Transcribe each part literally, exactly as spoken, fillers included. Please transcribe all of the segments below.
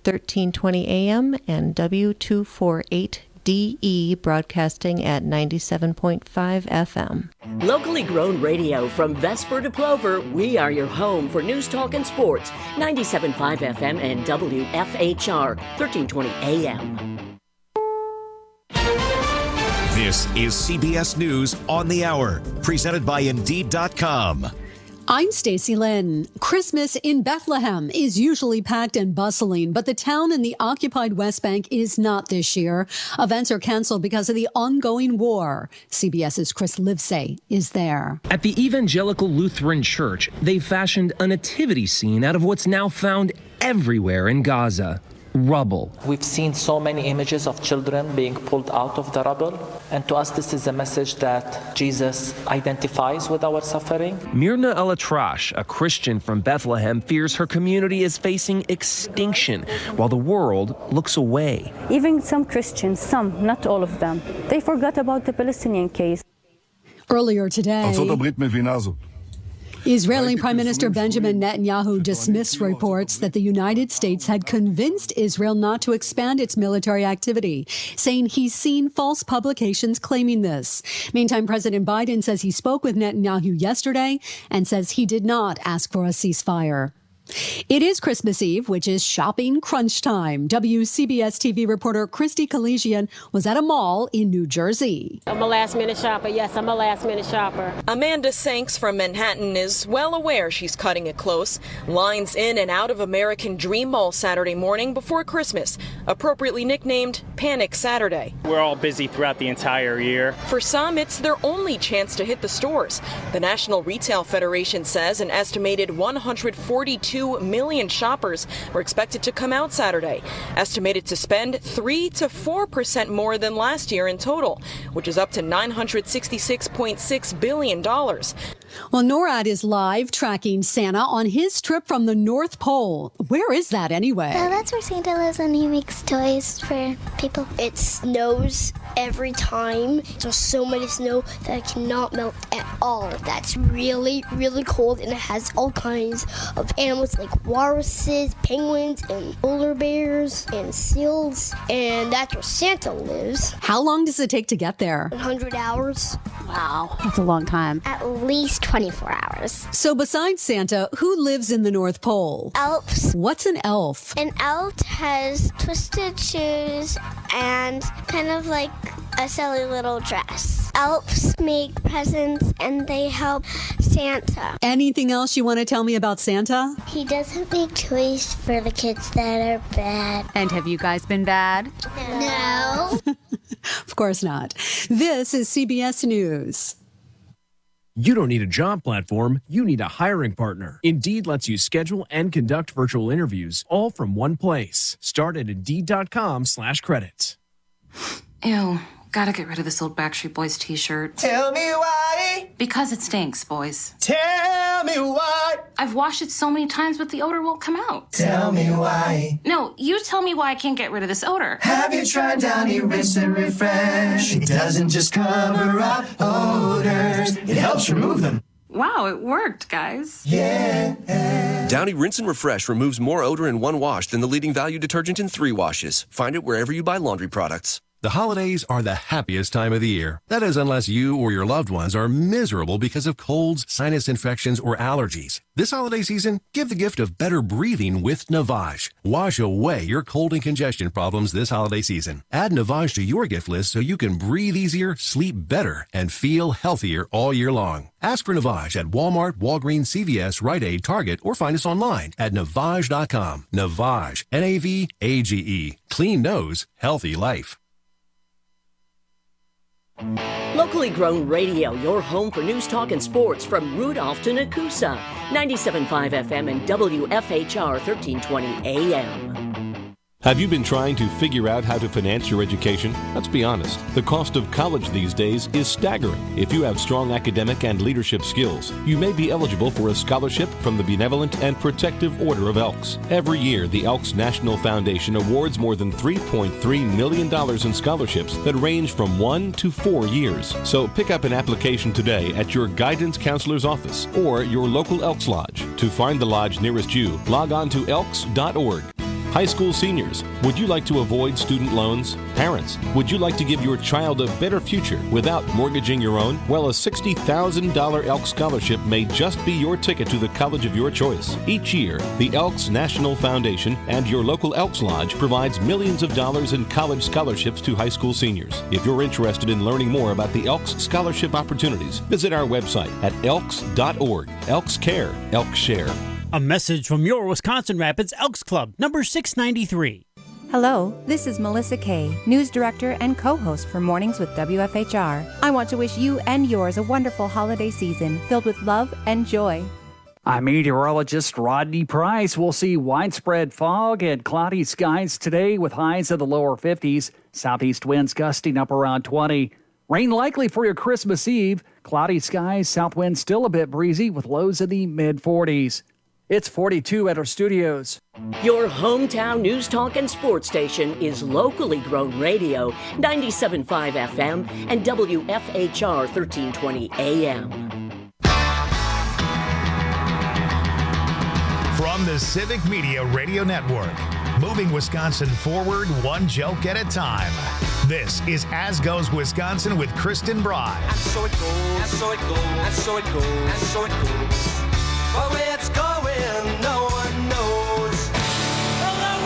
thirteen twenty A M and W two forty-eight D E broadcasting at ninety-seven point five F M. Locally grown radio from Vesper to Plover, we are your home for news, talk, and sports. ninety-seven point five F M and W F H R, thirteen twenty A M. This is C B S News on the Hour, presented by Indeed dot com. I'm Stacey Lynn. Christmas in Bethlehem is usually packed and bustling, but the town in the occupied West Bank is not this year. Events are canceled because of the ongoing war. CBS's Chris Livesay is there. At the Evangelical Lutheran Church, they've fashioned a nativity scene out of what's now found everywhere in Gaza. Rubble. We've seen so many images of children being pulled out of the rubble, and to us this is a message that Jesus identifies with our suffering. Mirna Elatrash, a Christian from Bethlehem, fears her community is facing extinction while the world looks away. Even some Christians, some, not all of them, they forgot about the Palestinian case. Earlier today, Israeli Prime Minister Benjamin Netanyahu dismissed reports that the United States had convinced Israel not to expand its military activity, saying he's seen false publications claiming this. Meantime, President Biden says he spoke with Netanyahu yesterday and says he did not ask for a ceasefire. It is Christmas Eve, which is shopping crunch time. W C B S T V reporter Christy Collegian was at a mall in New Jersey. I'm a last-minute shopper. Yes, I'm a last-minute shopper. Amanda Sanks from Manhattan is well aware she's cutting it close. Lines in and out of American Dream Mall Saturday morning before Christmas, appropriately nicknamed Panic Saturday. We're all busy throughout the entire year. For some, it's their only chance to hit the stores. The National Retail Federation says an estimated one hundred forty-two million shoppers were expected to come out Saturday, estimated to spend three to four percent more than last year in total, which is up to nine hundred sixty-six point six billion dollars. Well, NORAD is live tracking Santa on his trip from the North Pole. Where is that anyway? Uh, that's where Santa lives, and he makes toys for people. It snows every time. There's so much snow that it cannot melt at all. That's really, really cold, and it has all kinds of animals like walruses, penguins, and polar bears, and seals, and that's where Santa lives. How long does it take to get there? one hundred hours. Wow, that's a long time. At least twenty-four hours. So besides Santa, who lives in the North Pole? Elves. What's an elf? An elf has twisted shoes and kind of like a silly little dress. Elves make presents and they help Santa. Anything else you want to tell me about Santa? He doesn't make toys for the kids that are bad. And have you guys been bad? No. Of course not. This is C B S News. You don't need a job platform, you need a hiring partner. Indeed lets you schedule and conduct virtual interviews all from one place. Start at Indeed.com slash credits. Ew, gotta get rid of this old Backstreet Boys t-shirt. Tell me why. Because it stinks, boys. Tell me why. I've washed it so many times, but the odor won't come out. Tell me why. No, you tell me why I can't get rid of this odor. Have you tried Downy Rinse and Refresh? It doesn't just cover up odors, it helps remove them. Wow, it worked, guys. Yeah. Downy Rinse and Refresh removes more odor in one wash than the leading value detergent in three washes. Find it wherever you buy laundry products. The holidays are the happiest time of the year. That is, unless you or your loved ones are miserable because of colds, sinus infections, or allergies. This holiday season, give the gift of better breathing with Navage. Wash away your cold and congestion problems this holiday season. Add Navage to your gift list so you can breathe easier, sleep better, and feel healthier all year long. Ask for Navage at Walmart, Walgreens, C V S, Rite Aid, Target, or find us online at Navage dot com. Navage, N A V A G E. Clean nose, healthy life. Locally grown radio, your home for news, talk, and sports from Rudolph to Nakusa. ninety-seven point five F M and W F H R, thirteen twenty A M. Have you been trying to figure out how to finance your education? Let's be honest. The cost of college these days is staggering. If you have strong academic and leadership skills, you may be eligible for a scholarship from the Benevolent and Protective Order of Elks. Every year, the Elks National Foundation awards more than three point three million dollars in scholarships that range from one to four years. So pick up an application today at your guidance counselor's office or your local Elks Lodge. To find the lodge nearest you, log on to elks dot org. High school seniors, would you like to avoid student loans? Parents, would you like to give your child a better future without mortgaging your own? Well, a sixty thousand dollars Elks Scholarship may just be your ticket to the college of your choice. Each year, the Elks National Foundation and your local Elks Lodge provides millions of dollars in college scholarships to high school seniors. If you're interested in learning more about the Elks Scholarship opportunities, visit our website at elks dot org. Elks Care, Elks Share. A message from your Wisconsin Rapids Elks Club, number six ninety-three. Hello, this is Melissa Kay, news director and co-host for Mornings with W F H R. I want to wish you and yours a wonderful holiday season filled with love and joy. I'm meteorologist Rodney Price. We'll see widespread fog and cloudy skies today with highs in the lower fifties. Southeast winds gusting up around twenty. Rain likely for your Christmas Eve. Cloudy skies, south wind still a bit breezy with lows in the mid forties. It's forty-two at our studios. Your hometown news talk and sports station is locally grown radio, ninety-seven point five F M and W F H R thirteen twenty A M. From the Civic Media Radio Network, moving Wisconsin forward one joke at a time. This is As Goes Wisconsin with Kristen Bride. And so it goes, and so it goes, and so it goes, and so it goes. But where it's going, no one knows. Hello,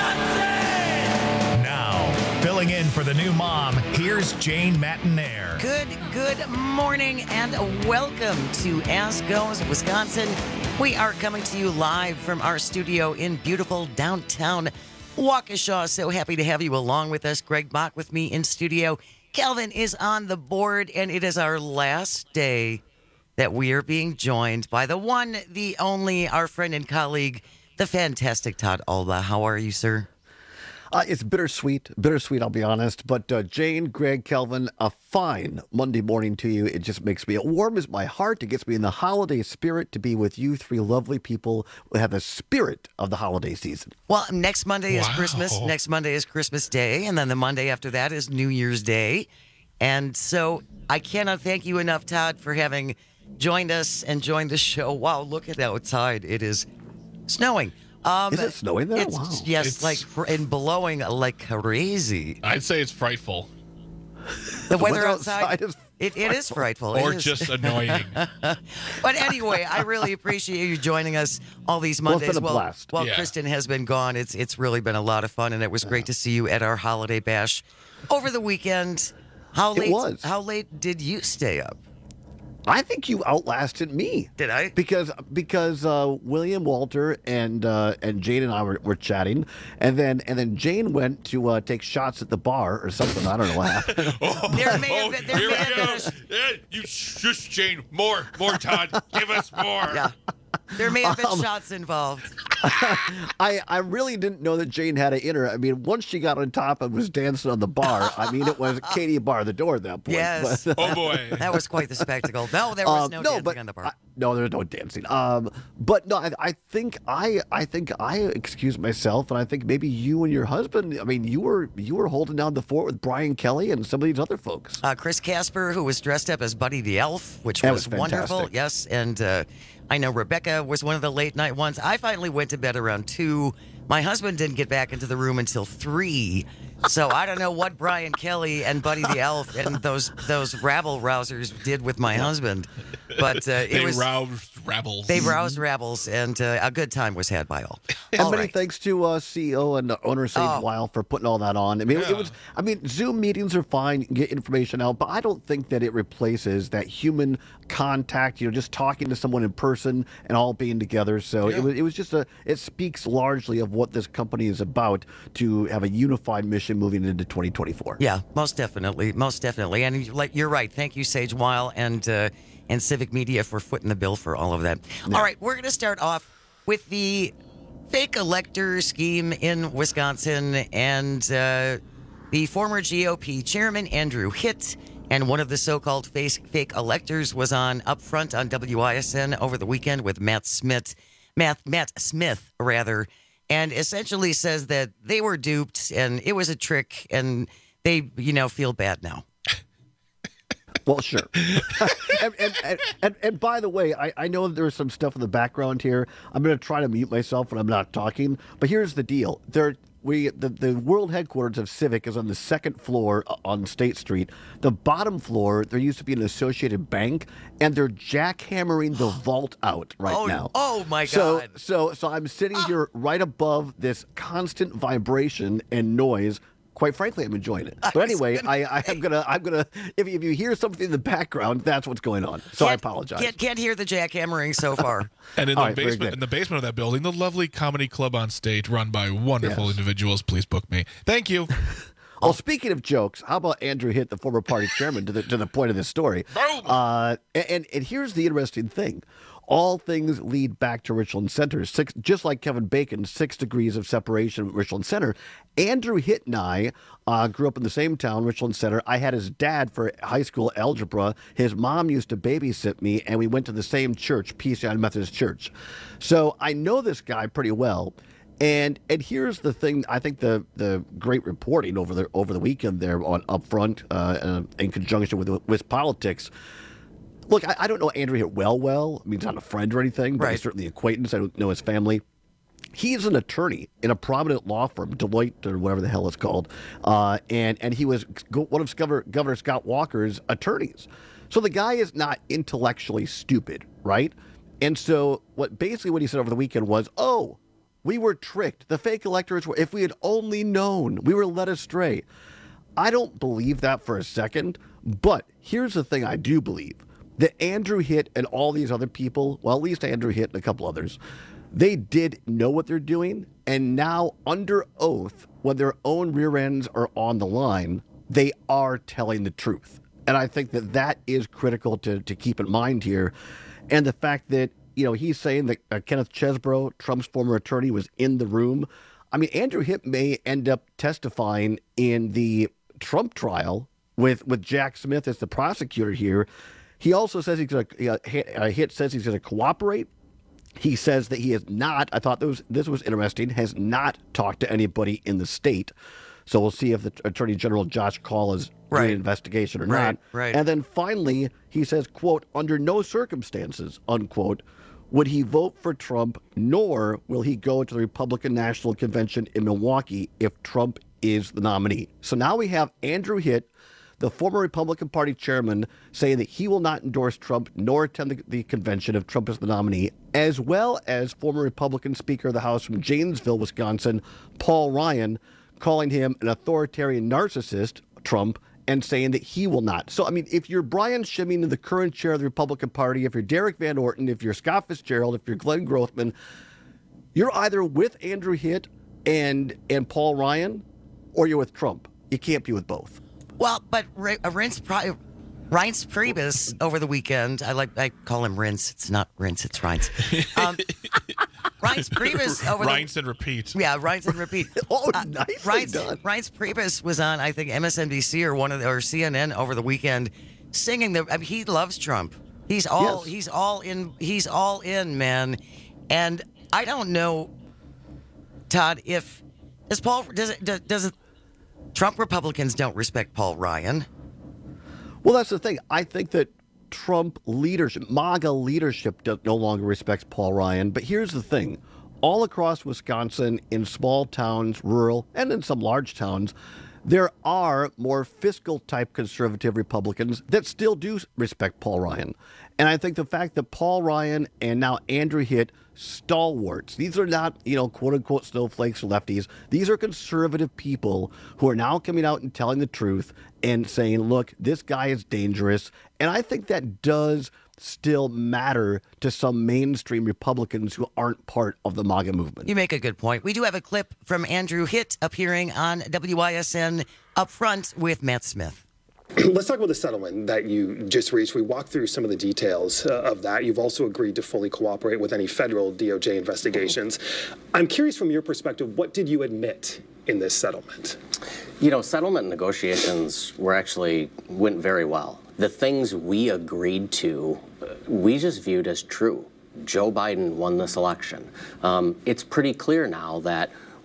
Wisconsin! Now, filling in for the new mom, here's Jane Matinaire. Good, good morning and welcome to As Goes Wisconsin. We are coming to you live from our studio in beautiful downtown Waukesha. So happy to have you along with us. Greg Bach with me in studio. Calvin is on the board, and it is our last day that we are being joined by the one, the only, our friend and colleague, the fantastic Todd Alba. How are you, sir? Uh, it's bittersweet, bittersweet, I'll be honest. But uh, Jane, Greg, Kelvin, a fine Monday morning to you. It just makes me, it warms my heart. It gets me in the holiday spirit to be with you three lovely people who have the spirit of the holiday season. Well, next Monday is Wow. Christmas. Next Monday is Christmas Day. And then the Monday after that is New Year's Day. And so I cannot thank you enough, Todd, for having joined us and joined the show. Wow, look at outside. It is snowing. Um, Is it snowing there? It's, Wow. Yes, It's- like and blowing like crazy. I'd say it's frightful. The weather weather outside, outside is it, it is frightful. It Or is. just annoying. But anyway, I really appreciate you joining us all these Well, it's Mondays. been a while blast. while Yeah. Kristen has been gone, it's it's really been a lot of fun, and it was great to see you at our holiday bash over the weekend. How It late? was. How late did you stay up? I think you outlasted me. Did I? Because because uh, William, Walter, and uh, and Jane and I were, were chatting, and then and then Jane went to uh, take shots at the bar or something. I don't know what happened. There may have been. There Here may we have go. been a, Yeah, you shush, Jane. More, more, Todd. Give us more. yeah. There may have been Um, shots involved. I, I really didn't know that Jane had it in her. I mean, once she got on top and was dancing on the bar, I mean, it was Katie bar the door at that point. Yes. But, Oh boy. That was quite the spectacle. No, there was Um, no, no, dancing but on the bar. I- no, there's no dancing. Um, but no, I, I think I, I think I excused myself, and I think maybe you and your husband. I mean, you were you were holding down the fort with Brian Kelly and some of these other folks. Uh, Chris Casper, who was dressed up as Buddy the Elf, which That was, was wonderful. fantastic. Yes, and uh, I know Rebecca was one of the late night ones. I finally went to bed around two. My husband didn't get back into the room until three. So I don't know what Brian Kelly and Buddy the Elf and those those rabble rousers did with my husband, but uh, it They was roused rebels. they roused rabbles, and uh, a good time was had by all. And All many right. thanks to uh, C E O and the owner Sage Oh. Weil for putting all that on. I mean, Yeah. it was. I mean, Zoom meetings are fine, you can get information out, but I don't think that it replaces that human contact. You know, just talking to someone in person and all being together. So Yeah. it was. It was just a. It speaks largely of what this company is about to have a unified mission moving into twenty twenty-four. Yeah, most definitely, most definitely, and you- like you're right. Thank you, Sage Weil and uh, and Civic Media for footing the bill for all of that. All right, we're going to start off with the fake elector scheme in Wisconsin, and uh, the former G O P chairman Andrew Hitt and one of the so-called fake fake electors was on up front on W I S N over the weekend with Matt Smith, Matt Matt Smith rather. And essentially says that they were duped and it was a trick and they, you know, feel bad now. Well, sure. and, and, and, and, and by the way, I, I know there's some stuff in the background here. I'm going to try to mute myself when I'm not talking. But here's the deal. There, we the, the world headquarters of Civic is on the second floor on State Street. The bottom floor, there used to be an Associated Bank, and they're jackhammering the vault out right oh, now. Oh, my so, God. So, so I'm sitting here right above this constant vibration and noise. Quite frankly, I'm enjoying it. But anyway, I, I am gonna, I'm gonna. If, if you hear something in the background, that's what's going on. So can't, I apologize. Can't, can't hear the jackhammering so far. And in All the right, very basement, good. in the basement of that building, the lovely comedy club on State, run by wonderful Yes. individuals. Please book me. Thank you. Well, speaking of jokes, how about Andrew Hitt, the former party chairman, to the to the point of this story? Uh, and and here's the interesting thing. All things lead back to Richland Center. Six, just like Kevin Bacon, six degrees of separation at Richland Center. Andrew Hitt and I uh, grew up in the same town, Richland Center. I had his dad for high school algebra. His mom used to babysit me, and we went to the same church, Peace United Methodist Church. So I know this guy pretty well. And and here's the thing. I think the, the great reporting over the over the weekend there on Upfront uh, uh, in conjunction with with politics. Look, I, I don't know Andrew Hitt well, well. I mean, he's not a friend or anything, but Right. he's certainly an acquaintance. I don't know his family. He is an attorney in a prominent law firm, Deloitte or whatever the hell it's called, uh, and and he was go- one of Governor, Governor Scott Walker's attorneys. So the guy is not intellectually stupid, right? And so what basically what he said over the weekend was, "Oh, we were tricked. The fake electors were. If we had only known, we were led astray." I don't believe that for a second. But here's the thing: I do believe that Andrew Hitt and all these other people, well, at least Andrew Hitt and a couple others, they did know what they're doing. And now, under oath, when their own rear ends are on the line, they are telling the truth. And I think that that is critical to, to keep in mind here. And the fact that, you know, he's saying that uh, Kenneth Chesbrough, Trump's former attorney, was in the room. I mean, Andrew Hitt may end up testifying in the Trump trial with, with Jack Smith as the prosecutor here. He also says he's going to, uh, Hitt says he's going to cooperate. He says that he has not, I thought this was, this was interesting, has not talked to anybody in the state. So we'll see if the Attorney General Josh Kaul is Right. doing an investigation or Right, not. right. And then finally, he says, quote, under no circumstances, unquote, would he vote for Trump, nor will he go to the Republican National Convention in Milwaukee if Trump is the nominee. So now we have Andrew Hitt, the former Republican Party chairman, saying that he will not endorse Trump nor attend the, the convention if Trump is the nominee, as well as former Republican Speaker of the House from Janesville, Wisconsin, Paul Ryan, calling him an authoritarian narcissist, Trump, and saying that he will not. So, I mean, if you're Brian Schimming, the current chair of the Republican Party, if you're Derek Van Orton, if you're Scott Fitzgerald, if you're Glenn Grothman, you're either with Andrew Hitt and, and Paul Ryan, or you're with Trump. You can't be with both. Well, but R- uh, Reince, Pri- Reince Priebus over the weekend, I like I call him Rince. It's not Rince, it's Reince. Um, Reince Priebus over Reince the and repeat. Yeah, Reince and repeat. oh, uh, nicely Reince, done. Reince Priebus was on, I think, M S N B C or one of the, or C N N over the weekend, singing the. I mean, he loves Trump. He's all. Yes. He's all in. He's all in, man. And I don't know, Todd, if does Paul does it does, does it, Trump Republicans don't respect Paul Ryan. Well, that's the thing. I think that Trump leadership, MAGA leadership, does, no longer respects Paul Ryan. But here's the thing. All across Wisconsin, in small towns, rural, and in some large towns, there are more fiscal-type conservative Republicans that still do respect Paul Ryan. And I think the fact that Paul Ryan and now Andrew Hitt, stalwarts, these are not, you know, quote-unquote snowflakes or lefties. These are conservative people who are now coming out and telling the truth and saying, look, this guy is dangerous. And I think that does still matter to some mainstream Republicans who aren't part of the MAGA movement. You make a good point. We do have a clip from Andrew Hitt appearing on W I S N Up Front with Matt Smith. Let's talk about the settlement that you just reached. We walked through some of the details uh, of that. You've also agreed to fully cooperate with any federal D O J investigations. I'm curious from your perspective, what did you admit in this settlement? You know, settlement negotiations were actually went very well. The things we agreed to, uh, we just viewed as true. Joe Biden won this election. Um, it's pretty clear now that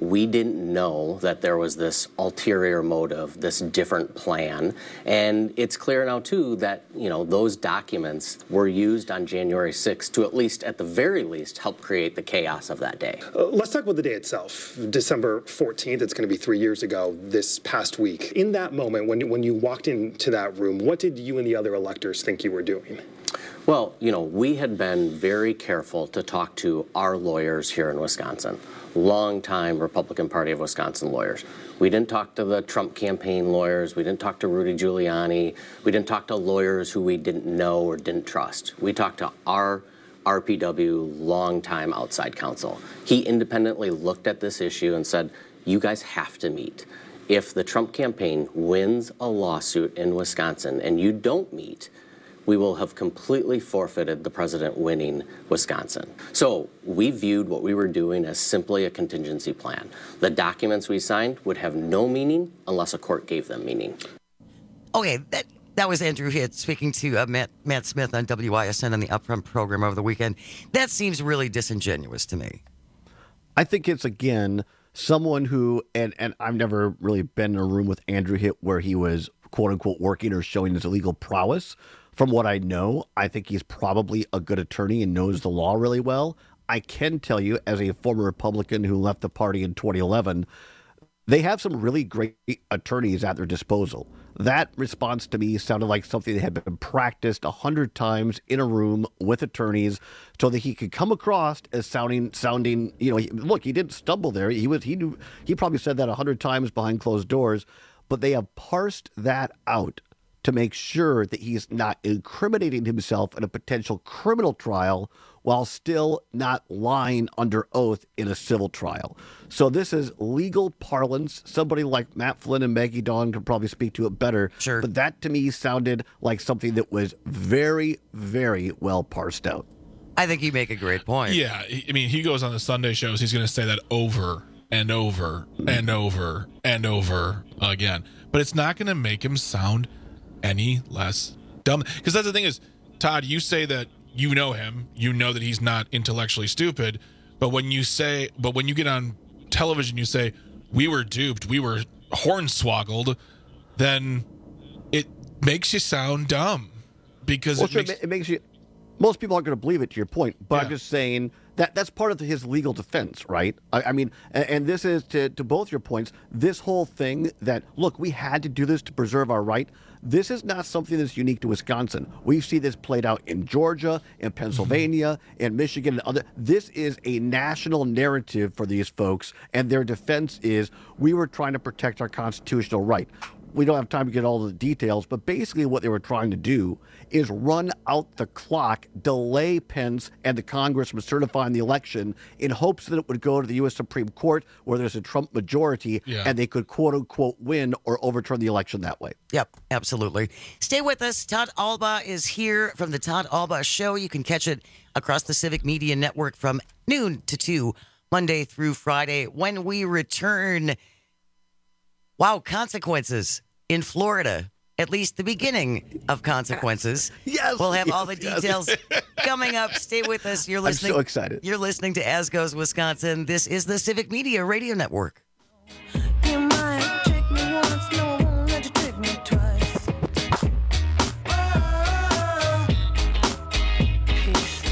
we didn't know that there was this ulterior motive, this different plan. And it's clear now, too, that, you know, those documents were used on January sixth to at least, at the very least, help create the chaos of that day. Uh, let's talk about the day itself. December fourteenth, it's going to be three years ago this past week. In that moment, when, when you walked into that room, what did you and the other electors think you were doing? Well, you know, we had been very careful to talk to our lawyers here in Wisconsin, longtime Republican Party of Wisconsin lawyers. We didn't talk to the Trump campaign lawyers. We didn't talk to Rudy Giuliani. We didn't talk to lawyers who we didn't know or didn't trust. We talked to our R P W longtime outside counsel. He independently looked at this issue and said, you guys have to meet. If the Trump campaign wins a lawsuit in Wisconsin and you don't meet, we will have completely forfeited the president winning Wisconsin. So we viewed what we were doing as simply a contingency plan. The documents we signed would have no meaning unless a court gave them meaning. Okay, that that was Andrew Hitt speaking to uh, Matt, Matt Smith on W I S N on the Upfront program over the weekend. That seems really disingenuous to me. I think it's, again, someone who, and, and I've never really been in a room with Andrew Hitt where he was, quote-unquote, working or showing his legal prowess. From what I know, I think he's probably a good attorney and knows the law really well. I can tell you, as a former Republican who left the party in twenty eleven, they have some really great attorneys at their disposal. That response to me sounded like something that had been practiced a hundred times in a room with attorneys so that he could come across as sounding, sounding, you know, he, look, he didn't stumble there. He was, he knew, he probably said that a hundred times behind closed doors, but they have parsed that out to make sure that he's not incriminating himself in a potential criminal trial while still not lying under oath in a civil trial. So this is legal parlance. Somebody like Matt Flynn and Maggie Dawn could probably speak to it better. Sure. But that to me sounded like something that was very, very well parsed out. I think you make a great point. Yeah, I mean, he goes on the Sunday shows, he's going to say that over and over and over and over again. But it's not going to make him sound any less dumb. Because that's the thing is, Todd, you say that you know him, you know that he's not intellectually stupid, but when you say, but when you get on television, you say, we were duped, we were hornswoggled, then it makes you sound dumb. Because well, it, sure, makes, it makes you, most people aren't going to believe it, to your point, but Yeah. I'm just saying that that's part of his legal defense, right? I, I mean, and, and this is to, to both your points, this whole thing that, look, we had to do this to preserve our right. This is not something that's unique to Wisconsin. We see this played out in Georgia, in Pennsylvania, in Michigan, and other. This is a national narrative for these folks, and their defense is we were trying to protect our constitutional right. We don't have time to get all the details, but basically what they were trying to do is run out the clock, delay Pence and the Congress from certifying the election in hopes that it would go to the U S Supreme Court where there's a Trump majority Yeah. and they could quote unquote win or overturn the election that way. Yep, absolutely. Stay with us. Todd Alba is here from the Todd Alba Show. You can catch it across the Civic Media Network from noon to two, Monday through Friday. When we return, wow, consequences in Florida. At least the beginning of consequences. Yes. We'll have yes, all the yes. details coming up. Stay with us. You're I'm listening. so excited. You're listening to As Goes Wisconsin. This is the Civic Media Radio Network. You might trick me once, no, I won't let you trick me twice. Oh, peace.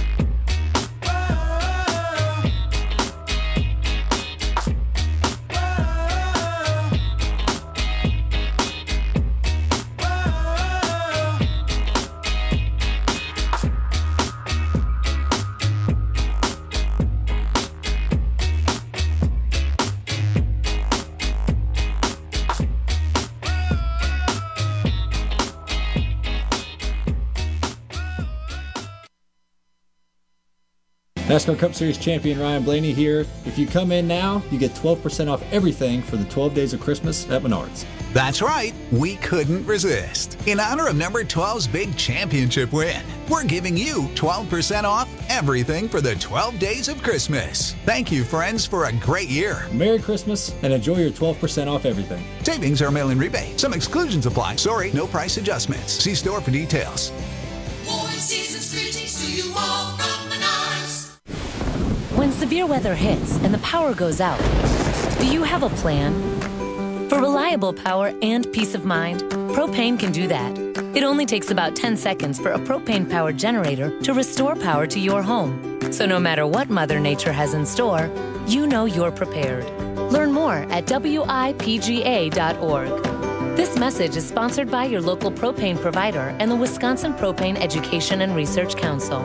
NASCAR Cup Series champion Ryan Blaney here. If you come in now, you get twelve percent off everything for the twelve days of Christmas at Menards. That's right, we couldn't resist. In honor of number twelve's big championship win, we're giving you twelve percent off everything for the twelve days of Christmas. Thank you, friends, for a great year. Merry Christmas and enjoy your twelve percent off everything. Savings are mail-in rebate. Some exclusions apply. Sorry, no price adjustments. See store for details. Warm season's greetings to you all from Menards. When severe weather hits and the power goes out, Do you have a plan? For reliable power and peace of mind, Propane can do that. It only takes about ten seconds for a propane-powered generator to restore power to your home. So no matter what Mother Nature has in store, you know you're prepared. Learn more at W I P G A dot org. This message is sponsored by your local propane provider and the Wisconsin Propane Education and Research Council.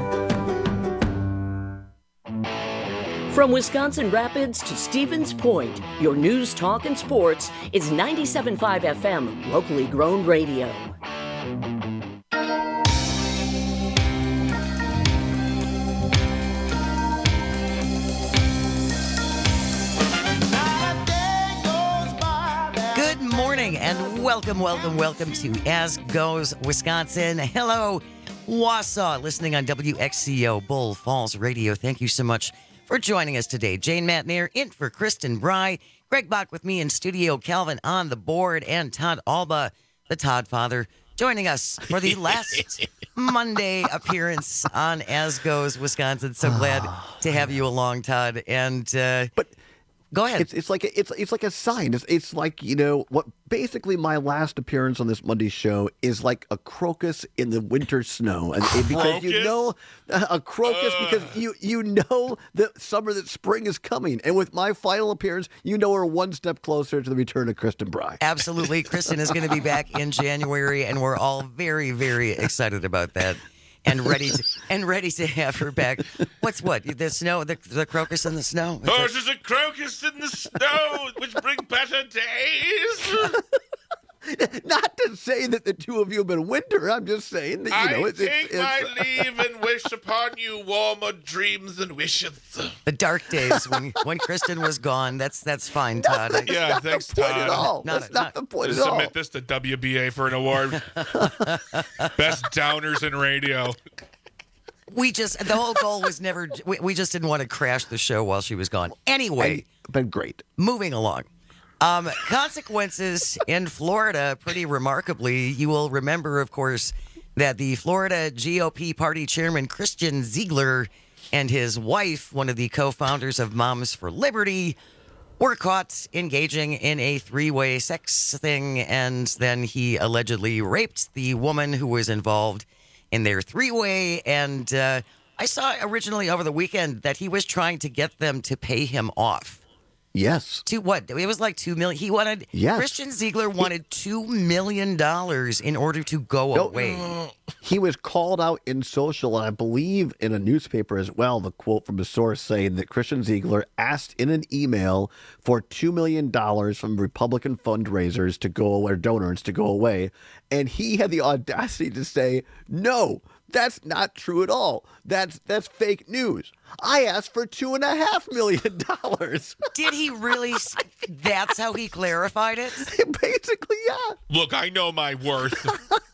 From Wisconsin Rapids to Stevens Point, your news, talk, and sports is ninety-seven point five F M, locally grown radio. Good morning and welcome, welcome, welcome to As Goes Wisconsin. Hello, Wausau, listening on W X C O Bull Falls Radio. Thank you so much for joining us today. Jane Matnair in for Kristen Bry, Greg Bach with me in studio, Calvin on the board, and Todd Alba, the Todd Father, joining us for the last Monday appearance on As Goes Wisconsin. So glad to have you along, Todd. And uh, but go ahead. It's it's like a, it's it's like a sign. It's it's like, you know what? Basically, my last appearance on this Monday show is like a crocus in the winter snow, and and because you know a crocus uh. because you you know that summer, that spring is coming, and with my final appearance, you know we're one step closer to the return of Kristen Bry. Absolutely, Kristen is going to be back in January, and we're all very very excited about that. And ready to and ready to have her back. What's what? The snow, the, the crocus in the snow? Oh, there's a crocus in the snow, which bring better days. Not to say that the two of you have been winter. I'm just saying that, you know, I it's, take it's, my it's, leave and wish upon you warmer dreams and wishes. The dark days when when Kristen was gone. That's that's fine, Todd. That's yeah, not thanks, the point Todd. at all. Not, That's not, not the point Just at all. submit this to W B A for an award. Best downers in radio. We just the whole goal was never. We, we just didn't want to crash the show while she was gone. Anyway, been great. Moving along. Um, consequences in Florida, pretty remarkably. You will remember, of course, that the Florida G O P party chairman, Christian Ziegler, and his wife, one of the co-founders of Moms for Liberty, were caught engaging in a three-way sex thing, and then he allegedly raped the woman who was involved in their three-way. And uh, I saw originally over the weekend that he was trying to get them to pay him off. Yes. To what? It was like two million. He wanted. Yes. Christian Ziegler wanted two million dollars in order to go No, away. He was called out in social, and I believe in a newspaper as well. The quote from a source saying that Christian Ziegler asked in an email for two million dollars from Republican fundraisers to go away, or donors to go away, and he had the audacity to say, "No, that's not true at all. That's that's fake news. I asked for two and a half million dollars." Did he really? That's how he clarified it? Basically, yeah. Look, I know my worth.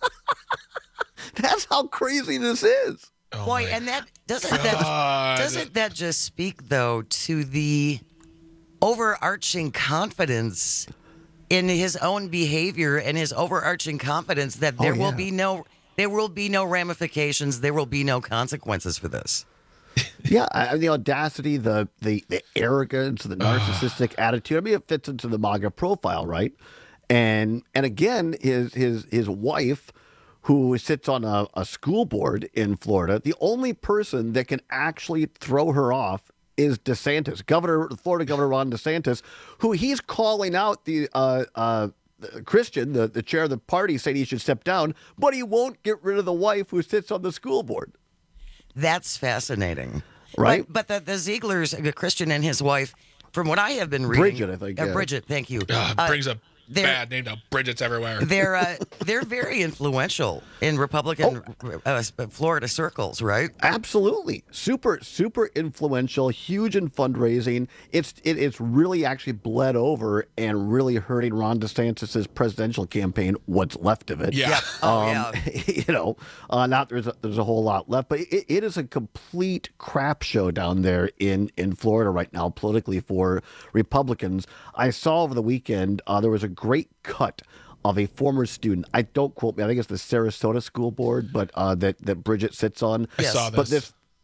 That's how crazy this is. Oh Boy, and that doesn't that God. doesn't that just speak though to the overarching confidence in his own behavior and his overarching confidence that there Oh, will yeah. be no there will be no ramifications, there will be no consequences for this. Yeah, I, the audacity, the, the the arrogance, the narcissistic attitude. I mean, it fits into the MAGA profile, right? And and again, his his his wife, who sits on a, a school board in Florida, the only person that can actually throw her off is DeSantis, Governor, Florida Governor Ron DeSantis, who he's calling out the uh, uh, Christian, the, the chair of the party, saying he should step down, but he won't get rid of the wife who sits on the school board. That's fascinating. Right? But, but the, the Zieglers, uh, Christian and his wife, from what I have been reading. Bridget, I think, Uh, yeah. Bridget, thank you. Uh, Uh, brings a they're- bad name to Bridget's everywhere. They're uh, they're very influential in Republican uh, Florida circles, right? Absolutely, super super influential, huge in fundraising. It's it, it's really actually bled over and really hurting Ron DeSantis's presidential campaign. What's left of it? Yeah. Yep. Oh, um, yeah. You know, uh, not there's a, there's a whole lot left, but it, it is a complete crap show down there in in Florida right now politically for Republicans. I saw over the weekend uh, there was a great cut of a former student. I don't quote me. I think it's the Sarasota School Board, but uh, that that Bridget sits on. I saw But this. this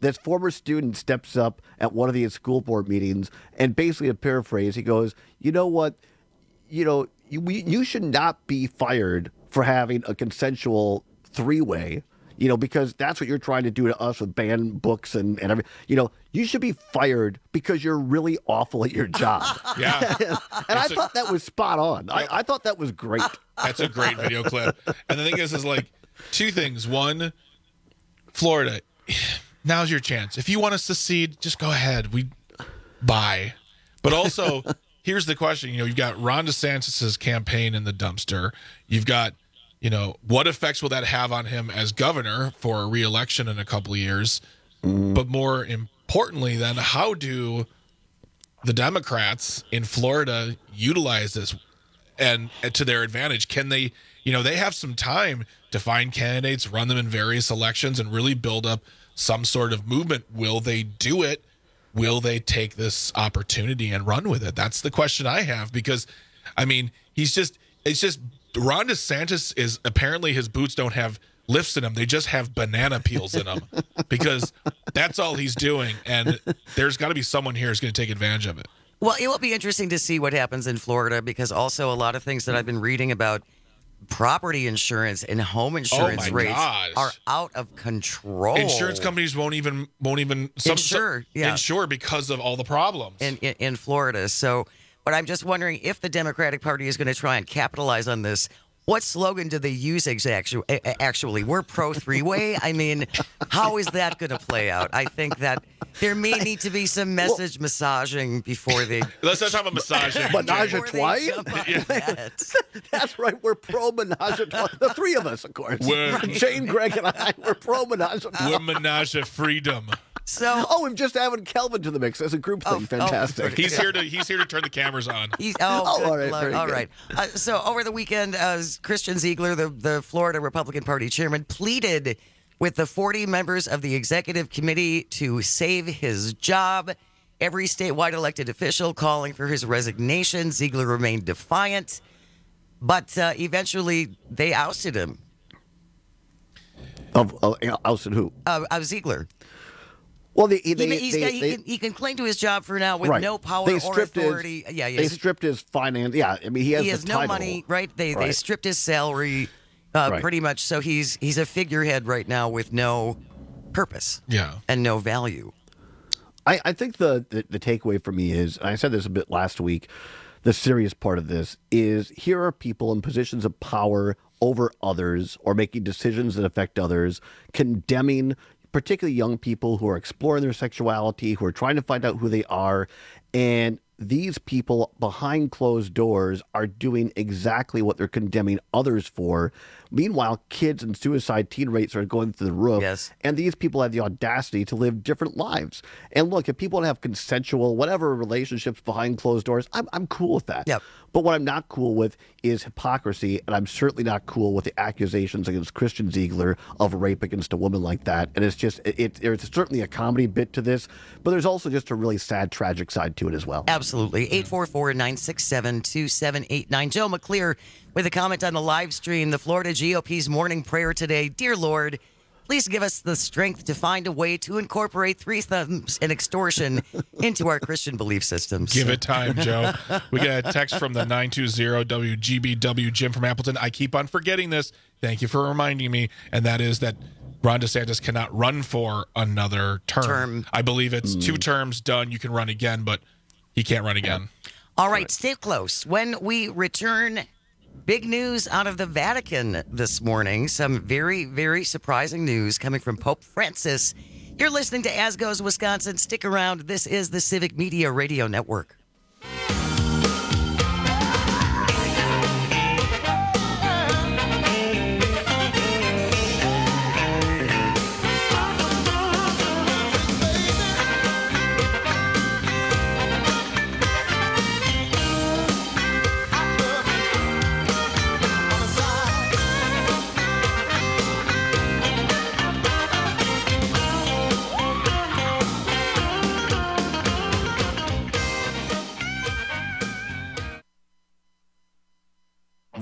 this former student steps up at one of these school board meetings and basically, to paraphrase, he goes, you know what, you know, you, we, you should not be fired for having a consensual three-way, you know, because that's what you're trying to do to us with banned books and, and everything. You know, you should be fired because you're really awful at your job. Yeah. and and I thought that was spot on. I, I thought that was great. That's a great video clip. And the thing is, is like two things. One, Florida, now's your chance. If you want to secede, just go ahead. We bye. But also, here's the question. You know, you've got Ron DeSantis' campaign in the dumpster. You've got, you know, what effects will that have on him as governor for a re-election in a couple of years? Mm. But more importantly, then, how do the Democrats in Florida utilize this and, and to their advantage? Can they, you know, they have some time to find candidates, run them in various elections, and really build up some sort of movement. Will they do it? Will they take this opportunity and run with it? That's the question I have, because, I mean, he's just, it's just, Ron DeSantis is, apparently his boots don't have lifts in them. They just have banana peels in them, because that's all he's doing. And there's got to be someone here who's going to take advantage of it. Well, it will be interesting to see what happens in Florida, because also a lot of things that I've been reading about property insurance and home insurance oh my rates gosh. are out of control. Insurance companies won't even won't even some, insure, some, yeah. insure because of all the problems in, in in Florida. So, but I'm just wondering if the Democratic Party is going to try and capitalize on this. What slogan do they use exactly? Actually, we're pro three-way. I mean, how is that going to play out? I think that there may need to be some message well, massaging before they. Let's not talk about massaging. Menage a trois? That's right. We're pro menage a trois. The three of us, of course. We're, Jane, Greg, and I. We're pro menage a trois. We're menage a freedom. So, oh, and just having Kelvin to the mix as a group thing, oh, fantastic. Oh, he's here to he's here to turn the cameras on. He's, oh, oh all right, all good. right. Uh, so over the weekend, uh, Christian Ziegler, the the Florida Republican Party chairman, pleaded with the forty members of the executive committee to save his job. Every statewide elected official calling for his resignation. Ziegler remained defiant, but uh, eventually they ousted him. Of uh, ousted who? Uh, of Ziegler. Well, they, they, he, they, got, they, he, can, he can cling to his job for now with right. no power they or authority. His, yeah, he they has, stripped his finance. Yeah, I mean, he has, he has the no title. money, right? They right. they stripped his salary, uh, right. pretty much. So he's he's a figurehead right now with no purpose. Yeah, and no value. I, I think the, the the takeaway for me is, and I said this a bit last week. The serious part of this is here are people in positions of power over others or making decisions that affect others, condemning particularly young people who are exploring their sexuality, who are trying to find out who they are. And these people behind closed doors are doing exactly what they're condemning others for. Meanwhile, kids and suicide teen rates are going through the roof. Yes. And these people have the audacity to live different lives. And look, if people have consensual, whatever relationships behind closed doors, I'm, I'm cool with that. Yep. But what I'm not cool with is hypocrisy. And I'm certainly not cool with the accusations against Christian Ziegler of rape against a woman like that. And it's just, it, it, there's certainly a comedy bit to this, but there's also just a really sad, tragic side to it as well. Absolutely. eight four four, nine six seven, two seven eight nine. Joe McClear with a comment on the live stream. The Florida G O P's morning prayer today. Dear Lord, please give us the strength to find a way to incorporate threesomes and extortion into our Christian belief systems. Give it time, Joe. We got a text from the nine two zero W G B W, Jim from Appleton. I keep on forgetting this. Thank you for reminding me. And that is that Ron DeSantis cannot run for another term. Term. I believe it's mm. two terms done. You can run again, but he can't run again. All right, stay close. When we return, big news out of the Vatican this morning. Some very, very surprising news coming from Pope Francis. You're listening to As Goes Wisconsin. Stick around. This is the Civic Media Radio Network.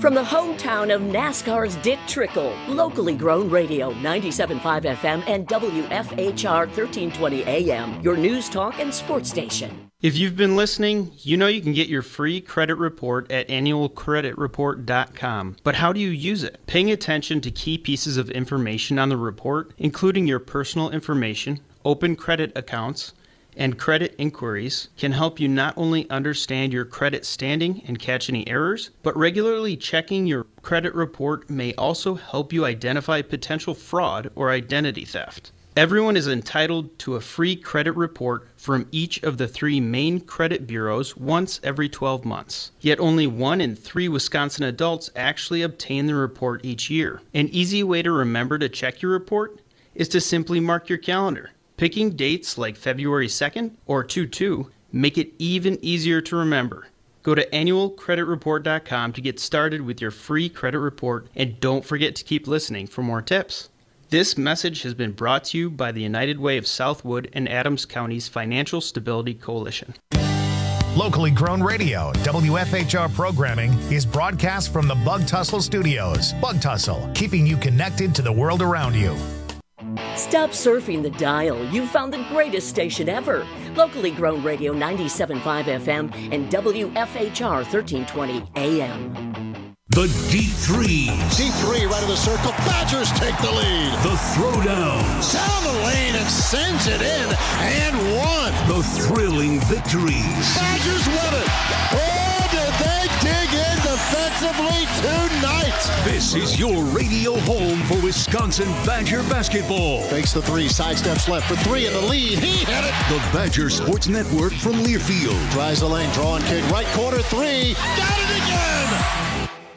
From the hometown of NASCAR's Dick Trickle, locally grown radio, ninety-seven point five F M and W F H R thirteen twenty A M, your news talk and sports station. If you've been listening, you know you can get your free credit report at annual credit report dot com. But how do you use it? Paying attention to key pieces of information on the report, including your personal information, open credit accounts, and credit inquiries, can help you not only understand your credit standing and catch any errors, but regularly checking your credit report may also help you identify potential fraud or identity theft. Everyone is entitled to a free credit report from each of the three main credit bureaus once every twelve months. Yet only one in three Wisconsin adults actually obtain the report each year. An easy way to remember to check your report is to simply mark your calendar. Picking dates like February second or two two make it even easier to remember. Go to annual credit report dot com to get started with your free credit report, and don't forget to keep listening for more tips. This message has been brought to you by the United Way of Southwood and Adams County's Financial Stability Coalition. Locally grown radio, W F H R programming is broadcast from the Bug Tussle Studios. Bug Tussle, keeping you connected to the world around you. Stop surfing the dial. You've found the greatest station ever. Locally grown radio, ninety-seven point five F M and W F H R thirteen twenty A M. The deep threes. Deep three right of the circle. Badgers take the lead. The throwdowns. Down the lane and sends it in and one. The thrilling victories. Badgers win it. Oh, did they dig in defensively tonight? This is your radio home for Wisconsin Badger basketball. Fakes the three, sidesteps left for three in the lead. He hit it. The Badger Sports Network from Learfield. Tries the lane, draw and kick, right corner three. Got it again.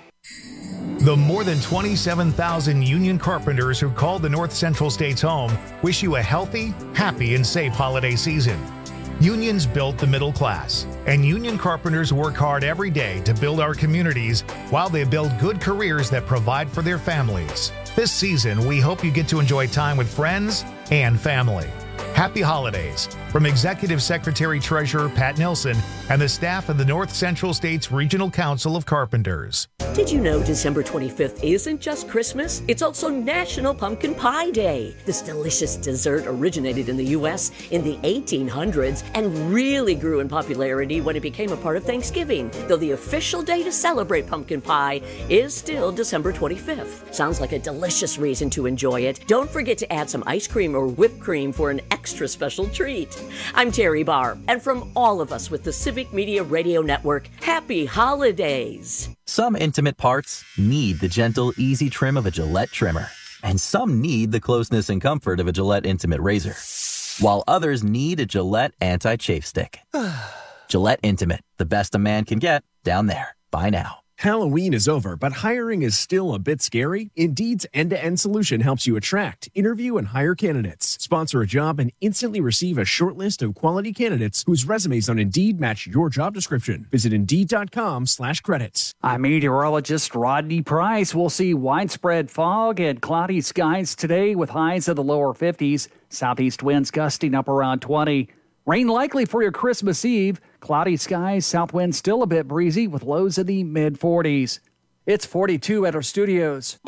The more than twenty-seven thousand union carpenters who called the North Central States home wish you a healthy, happy, and safe holiday season. Unions built the middle class, and union carpenters work hard every day to build our communities while they build good careers that provide for their families. This season, we hope you get to enjoy time with friends and family. Happy holidays from Executive Secretary Treasurer Pat Nilsson and the staff of the North Central States Regional Council of Carpenters. Did you know December twenty-fifth isn't just Christmas? It's also National Pumpkin Pie Day. This delicious dessert originated in the U S in the eighteen hundreds and really grew in popularity when it became a part of Thanksgiving, though the official day to celebrate pumpkin pie is still December twenty-fifth. Sounds like a delicious reason to enjoy it. Don't forget to add some ice cream or whipped cream for an extra special treat. I'm Terry Barr, and from all of us with the Civic Media Radio Network, happy holidays. Some intimate parts need the gentle, easy trim of a Gillette trimmer, and some need the closeness and comfort of a Gillette Intimate razor, while others need a Gillette Anti-Chafe Stick. Gillette Intimate, the best a man can get, down there. Buy now. Halloween is over, but hiring is still a bit scary. Indeed's end-to-end solution helps you attract, interview, and hire candidates. Sponsor a job and instantly receive a short list of quality candidates whose resumes on Indeed match your job description. Visit Indeed.com slash credits. I'm meteorologist Rodney Price. We'll see widespread fog and cloudy skies today with highs of the lower fifties. Southeast winds gusting up around twenty. Rain likely for your Christmas Eve. Cloudy skies, south wind still a bit breezy with lows in the mid forties. It's forty-two at our studios.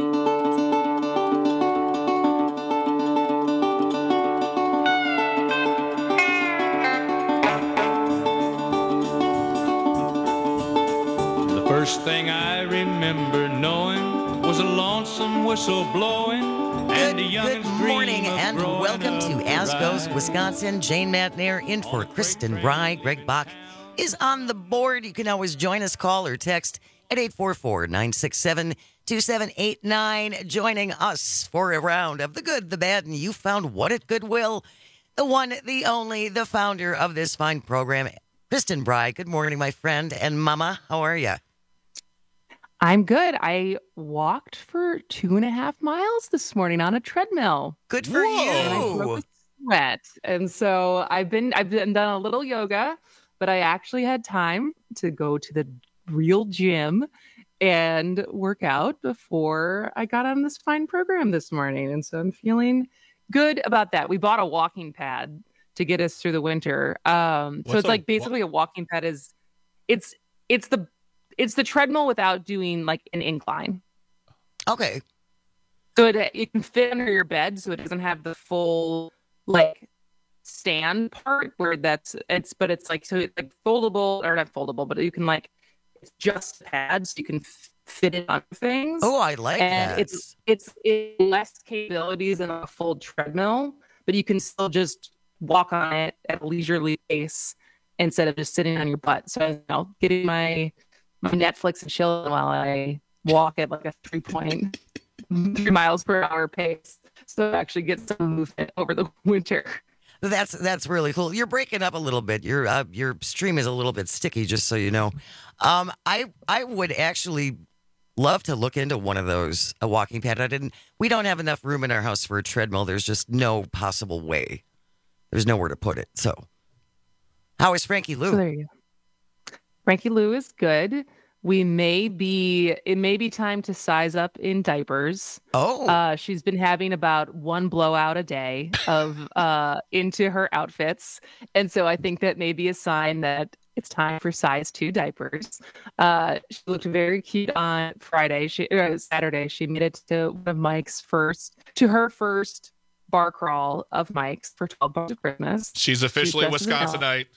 The first thing I remember knowing was a lonesome whistle blowing. Good, good morning and welcome to As Goes Wisconsin. Jane Matnair in for Kristen Bry. Greg Bach is on the board. You can always join us, call or text at eight four four, nine six seven, two seven eight nine. Joining us for a round of the good, the bad, and you found what at Goodwill. The one, the only, the founder of this fine program, Kristen Bry. Good morning, my friend. And Mama, how are you? I'm good. I walked for two and a half miles this morning on a treadmill. Good for Whoa. you. And I broke a sweat. And so I've been I've been done a little yoga, but I actually had time to go to the real gym and work out before I got on this fine program this morning. And so I'm feeling good about that. We bought a walking pad to get us through the winter. Um, so it's a, like basically what? a walking pad is it's it's the it's the treadmill without doing like an incline. Okay. So it it can fit under your bed, so it doesn't have the full like stand part where that's it's but it's like so it's like foldable or not foldable, but you can like it's just pads, so you can f- fit it on things. Oh, I like and that. it's it's it's less capabilities than a full treadmill, but you can still just walk on it at a leisurely pace instead of just sitting on your butt. So you know, getting my my Netflix and chill while I walk at like a three point three miles per hour pace, so I actually get some movement over the winter. That's that's really cool. You're breaking up a little bit. Your uh, your stream is a little bit sticky, just so you know. Um, I I would actually love to look into one of those, a walking pad. I didn't. We don't have enough room in our house for a treadmill. There's just no possible way. There's nowhere to put it. So, how is Frankie Lou? So there you go. Frankie Lou is good. We may be, it may be time to size up in diapers. Oh. Uh, she's been having about one blowout a day of uh, into her outfits. And so I think that may be a sign that it's time for size two diapers. Uh, she looked very cute on Friday. She or Saturday. She made it to one of Mike's first, to her first bar crawl of Mike's for twelve Bars of Christmas. She's officially a She's dressed as an elf. Wisconsinite.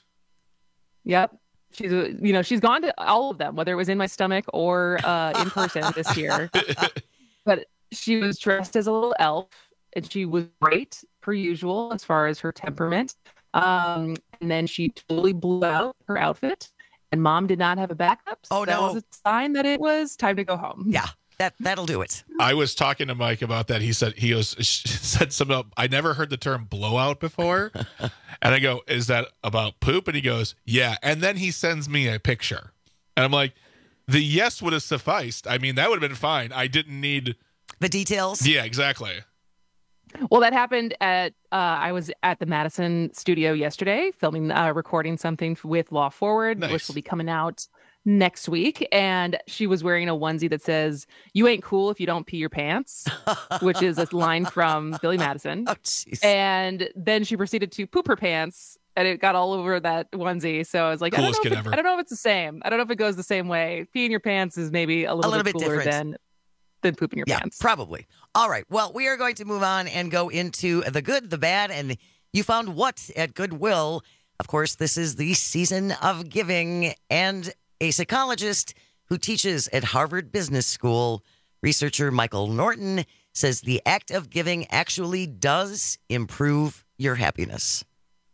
Yep. She's, you know, she's gone to all of them, whether it was in my stomach or uh, in person this year. But she was dressed as a little elf, and she was great per usual as far as her temperament. Um, and then she totally blew out her outfit, and Mom did not have a backup. So Oh, that no. was a sign that it was time to go home. Yeah, that that'll do it. I was talking to Mike about that. He said he goes said something about, I never heard the term blowout before. And I go, is that about poop? And he goes, yeah. And then he sends me a picture. And I'm like, the yes would have sufficed. I mean, that would have been fine. I didn't need the details. Yeah, exactly. Well, that happened at, uh, I was at the Madison studio yesterday filming, uh, recording something with Law Forward, Nice. which will be coming out next week. And she was wearing a onesie that says, "You ain't cool if you don't pee your pants," which is a line from Billy Madison. Oh, jeez. And then she proceeded to poop her pants, and it got all over that onesie. So I was like, I don't, Coolest know kid if ever. it, I don't know if it's the same. I don't know if it goes the same way. Peeing your pants is maybe a little, little bit bit cooler different. than than pooping your Yeah, pants. probably. All right. Well, we are going to move on and go into the good, the bad, and you found what at Goodwill. Of course, this is the season of giving, and a psychologist who teaches at Harvard Business School, researcher Michael Norton, says the act of giving actually does improve your happiness.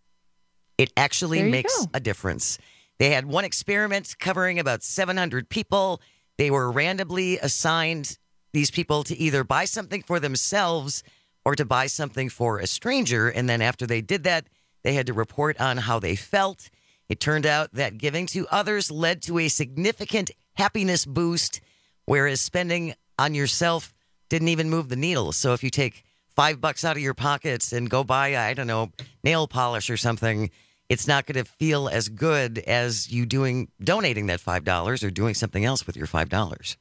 It actually There you makes go. a difference. They had one experiment covering about seven hundred people. They were randomly assigned these people to either buy something for themselves or to buy something for a stranger. And then after they did that, they had to report on how they felt. It turned out that giving to others led to a significant happiness boost, whereas spending on yourself didn't even move the needle. So if you take five bucks out of your pockets and go buy, I don't know, nail polish or something, it's not going to feel as good as you doing donating that five dollars or doing something else with your five dollars.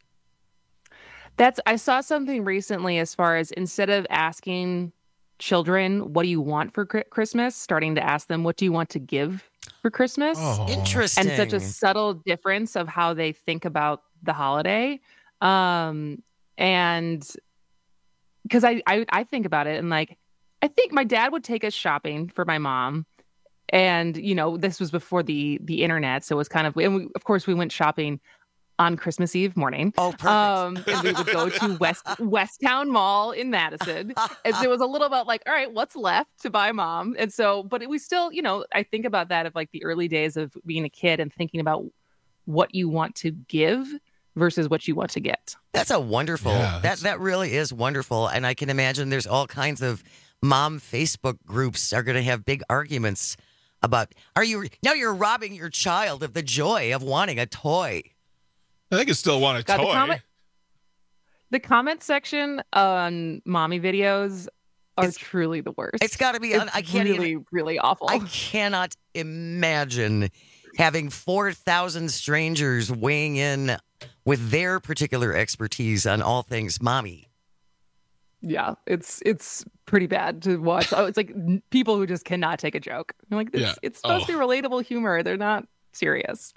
That's I saw something recently as far as instead of asking children, what do you want for Chri- Christmas, starting to ask them, what do you want to give for Christmas? Oh. Interesting. And such a subtle difference of how they think about the holiday. Um, and because I, I, I think about it and like, I think my dad would take us shopping for my mom. And, you know, this was before the the internet. So it was kind of, and we, of course, we went shopping on Christmas Eve morning. Oh, perfect. Um, and we would go to West Westtown Mall in Madison. And so it was a little about like, all right, what's left to buy mom? And so, but we still, you know, I think about that of like the early days of being a kid and thinking about what you want to give versus what you want to get. That's a wonderful, Yeah, that, that really is wonderful. And I can imagine there's all kinds of mom Facebook groups are going to have big arguments about, are you, now you're robbing your child of the joy of wanting a toy. I think I still want a God, the toy. comment- The comment section on mommy videos are It's- truly the worst. It's got to be, It's I can't really, even, really awful. I cannot imagine having four thousand strangers weighing in with their particular expertise on all things mommy. Yeah, it's it's pretty bad to watch. Oh, it's like n- people who just cannot take a joke. I'm like, it's, Yeah. it's supposed to be relatable humor. They're not serious.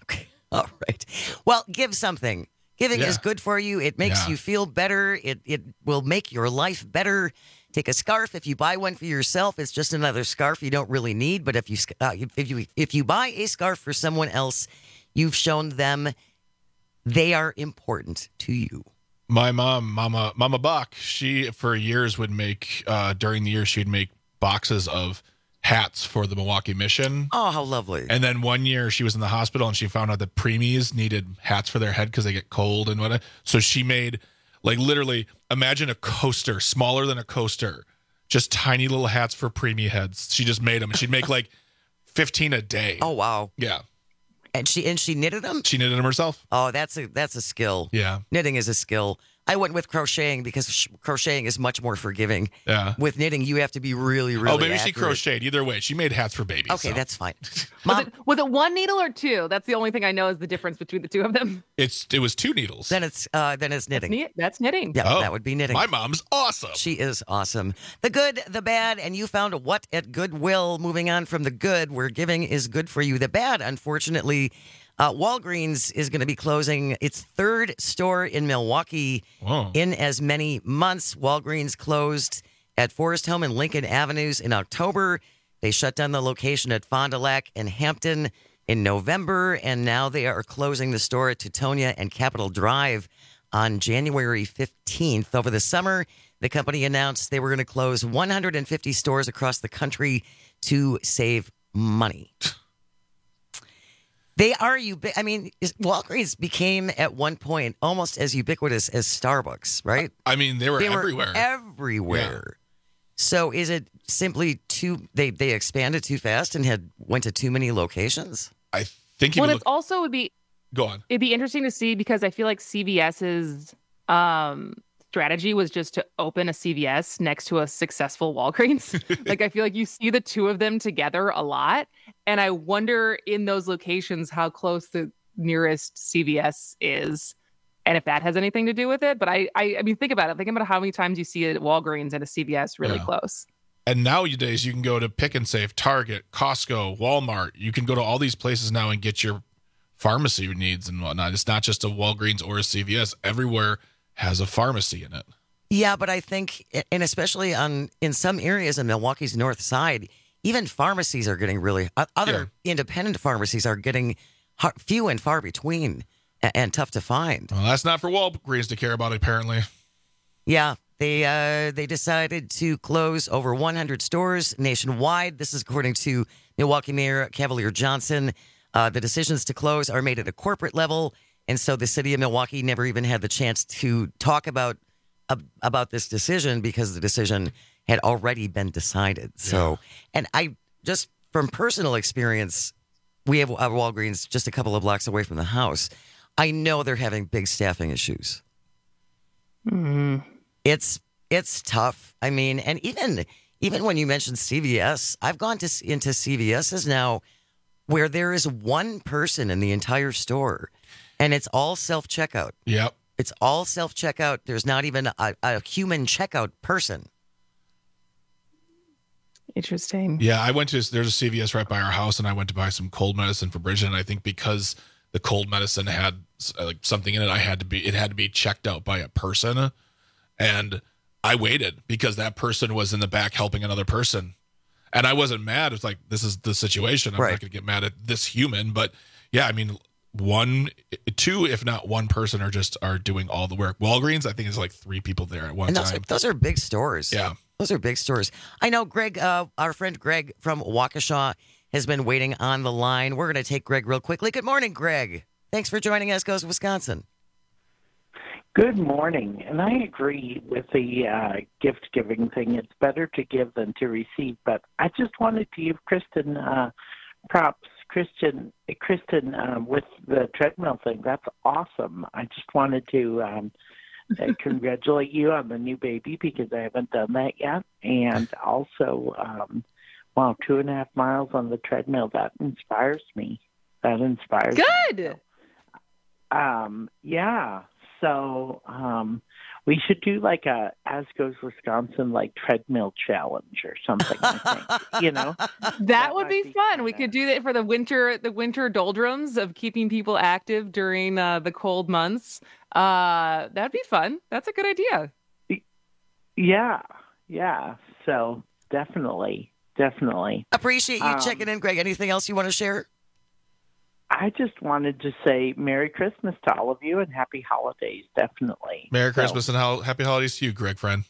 All right. Well, give something. Giving Yeah. is good for you. It makes Yeah. you feel better. It it will make your life better. Take a scarf. If you buy one for yourself, it's just another scarf you don't really need. But if you uh, if you if you buy a scarf for someone else, you've shown them they are important to you. My mom, Mama Mama Buck, she for years would make uh, during the year she'd make boxes of hats for the Milwaukee Mission. Oh, how lovely! And then one year she was in the hospital and she found out that preemies needed hats for their head because they get cold and whatnot. So she made, like, literally, imagine a coaster, smaller than a coaster, just tiny little hats for preemie heads. She just made them. She'd make like fifteen a day. Oh wow! Yeah. And she and she knitted them. She knitted them herself. Oh, that's a that's a skill. Yeah. Knitting is a skill. I went with crocheting because sh- crocheting is much more forgiving. Yeah. With knitting, you have to be really, really oh, maybe she accurate. crocheted. Either way, she made hats for babies. Okay, so. that's fine. Was it, was it one needle or two? That's the only thing I know is the difference between the two of them. It's it was two needles. Then it's uh, then it's knitting. That's, knit- that's knitting. Yeah, Oh, that would be knitting. My mom's awesome. She is awesome. The good, the bad, and you found what at Goodwill. Moving on from the good, where giving is good for you. The bad, unfortunately, uh, Walgreens is going to be closing its third store in Milwaukee Whoa. in as many months. Walgreens closed at Forest Home and Lincoln Avenues in October. They shut down the location at Fond du Lac and Hampton in November, and now they are closing the store at Teutonia and Capitol Drive on January fifteenth. Over the summer, the company announced they were going to close one hundred fifty stores across the country to save money. They are ubi- I mean, is- Walgreens became at one point almost as ubiquitous as Starbucks, right? I mean, they were They everywhere. were everywhere. So is it simply too they they expanded too fast and had went to too many locations? I think. Well, it's also would be Go on. It'd be interesting to see because I feel like CVS's um, strategy was just to open a C V S next to a successful Walgreens. Like I feel like you see the two of them together a lot, and I wonder in those locations how close the nearest C V S is, and if that has anything to do with it. But I, I, I mean, think about it. Think about how many times you see a Walgreens and a C V S really Yeah. close. And nowadays, you can go to Pick and Save, Target, Costco, Walmart. You can go to all these places now and get your pharmacy needs and whatnot. It's not just a Walgreens or a C V S. Everywhere has a pharmacy in it. Yeah, but I think, and especially on in some areas in Milwaukee's north side, even pharmacies are getting really other independent pharmacies are getting har- few and far between and, and tough to find. Well, that's not for Walgreens to care about, apparently. Yeah, they uh, they decided to close over one hundred stores nationwide. This is according to Milwaukee Mayor Cavalier Johnson. Uh, the decisions to close are made at a corporate level, and so the city of Milwaukee never even had the chance to talk about uh, about this decision because the decision had already been decided. So, and I just from personal experience, we have a Walgreens just a couple of blocks away from the house. I know they're having big staffing issues. Mm. It's it's tough. I mean, and even even when you mentioned C V S, I've gone to into C V S's now where there is one person in the entire store, and it's all self checkout. Yep, it's all self checkout. There's not even a, a human checkout person. Interesting. Yeah, I went to, there's a C V S right by our house, and I went to buy some cold medicine for Bridget. And I think because the cold medicine had uh, like something in it, I had to be, it had to be checked out by a person. And I waited because that person was in the back helping another person. And I wasn't mad. It's like, this is the situation. I'm Right. not going to get mad at this human. But yeah, I mean, one, two, if not one person are just are doing all the work. Walgreens, I think, is like three people there at one And those time. are, those are big stores. Yeah. Those are big stores. I know Greg, uh, our friend Greg from Waukesha has been waiting on the line. We're going to take Greg real quickly. Good morning, Greg. Thanks for joining us, Goes Wisconsin. Good morning. And I agree with the uh, gift-giving thing. It's better to give than to receive. But I just wanted to give Kristen uh, props. Kristen, Kristen um, with the treadmill thing, that's awesome. I just wanted to um, uh, congratulate you on the new baby because I haven't done that yet. And also, um, wow, two and a half miles on the treadmill, that inspires me. That inspires me. Good. Um, yeah. so um, we should do like a As Goes Wisconsin like treadmill challenge or something. I think you know that, that would be, be fun. Kinda... We could do that for the winter, the winter doldrums of keeping people active during uh, the cold months. Uh, that'd be fun. That's a good idea. Yeah, yeah. So definitely, definitely appreciate you um, checking in, Greg. Anything else you want to share? I just wanted to say Merry Christmas to all of you and Happy Holidays, definitely. Merry so, Christmas and ho- Happy Holidays to you, Greg, friend.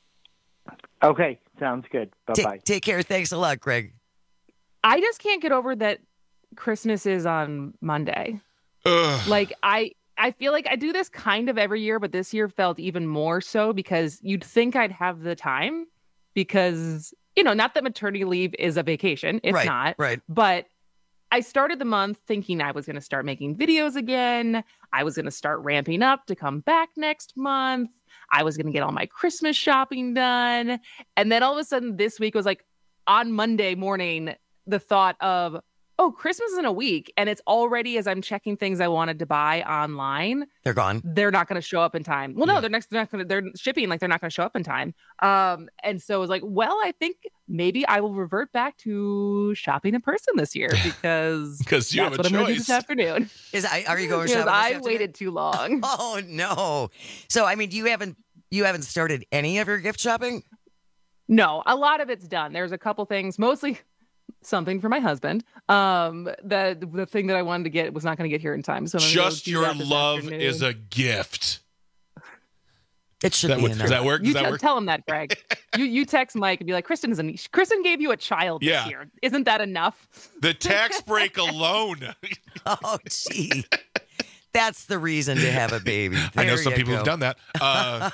Okay, sounds good. Bye-bye. T- take care. Thanks a lot, Greg. I just can't get over that Christmas is on Monday. Ugh. Like, I, I feel like I do this kind of every year, but this year felt even more so because you'd think I'd have the time because, you know, not that maternity leave is a vacation. It's right, not. Right. But I started the month thinking I was going to start making videos again. I was going to start ramping up to come back next month. I was going to get all my Christmas shopping done. And then all of a sudden this week was like on Monday morning, the thought of, oh, Christmas is in a week. And it's already, as I'm checking things I wanted to buy online, they're gone. They're not going to show up in time. Well, no, yeah. they're next. They're not going to. They're shipping like they're not going to show up in time. Um, and so it was like, well, I think maybe I will revert back to shopping in person this year because because you that's have a what choice. I'm going to do this afternoon. Is I are you going because shopping? I this waited too long. Oh no! So I mean, you haven't you haven't started any of your gift shopping? No, a lot of it's done. There's a couple things, mostly something for my husband. Um, the the thing that I wanted to get was not going to get here in time. So I'm just go your that love afternoon. is a gift. It should that be. Work, in does that work? Does You that t- work? tell him that, Greg. you you text Mike and be like, Kristen is a Kristen gave you a child Yeah. this year. Isn't that enough? The tax break alone. Oh, gee. That's the reason to have a baby. I know There some you people go. who've done that. Uh,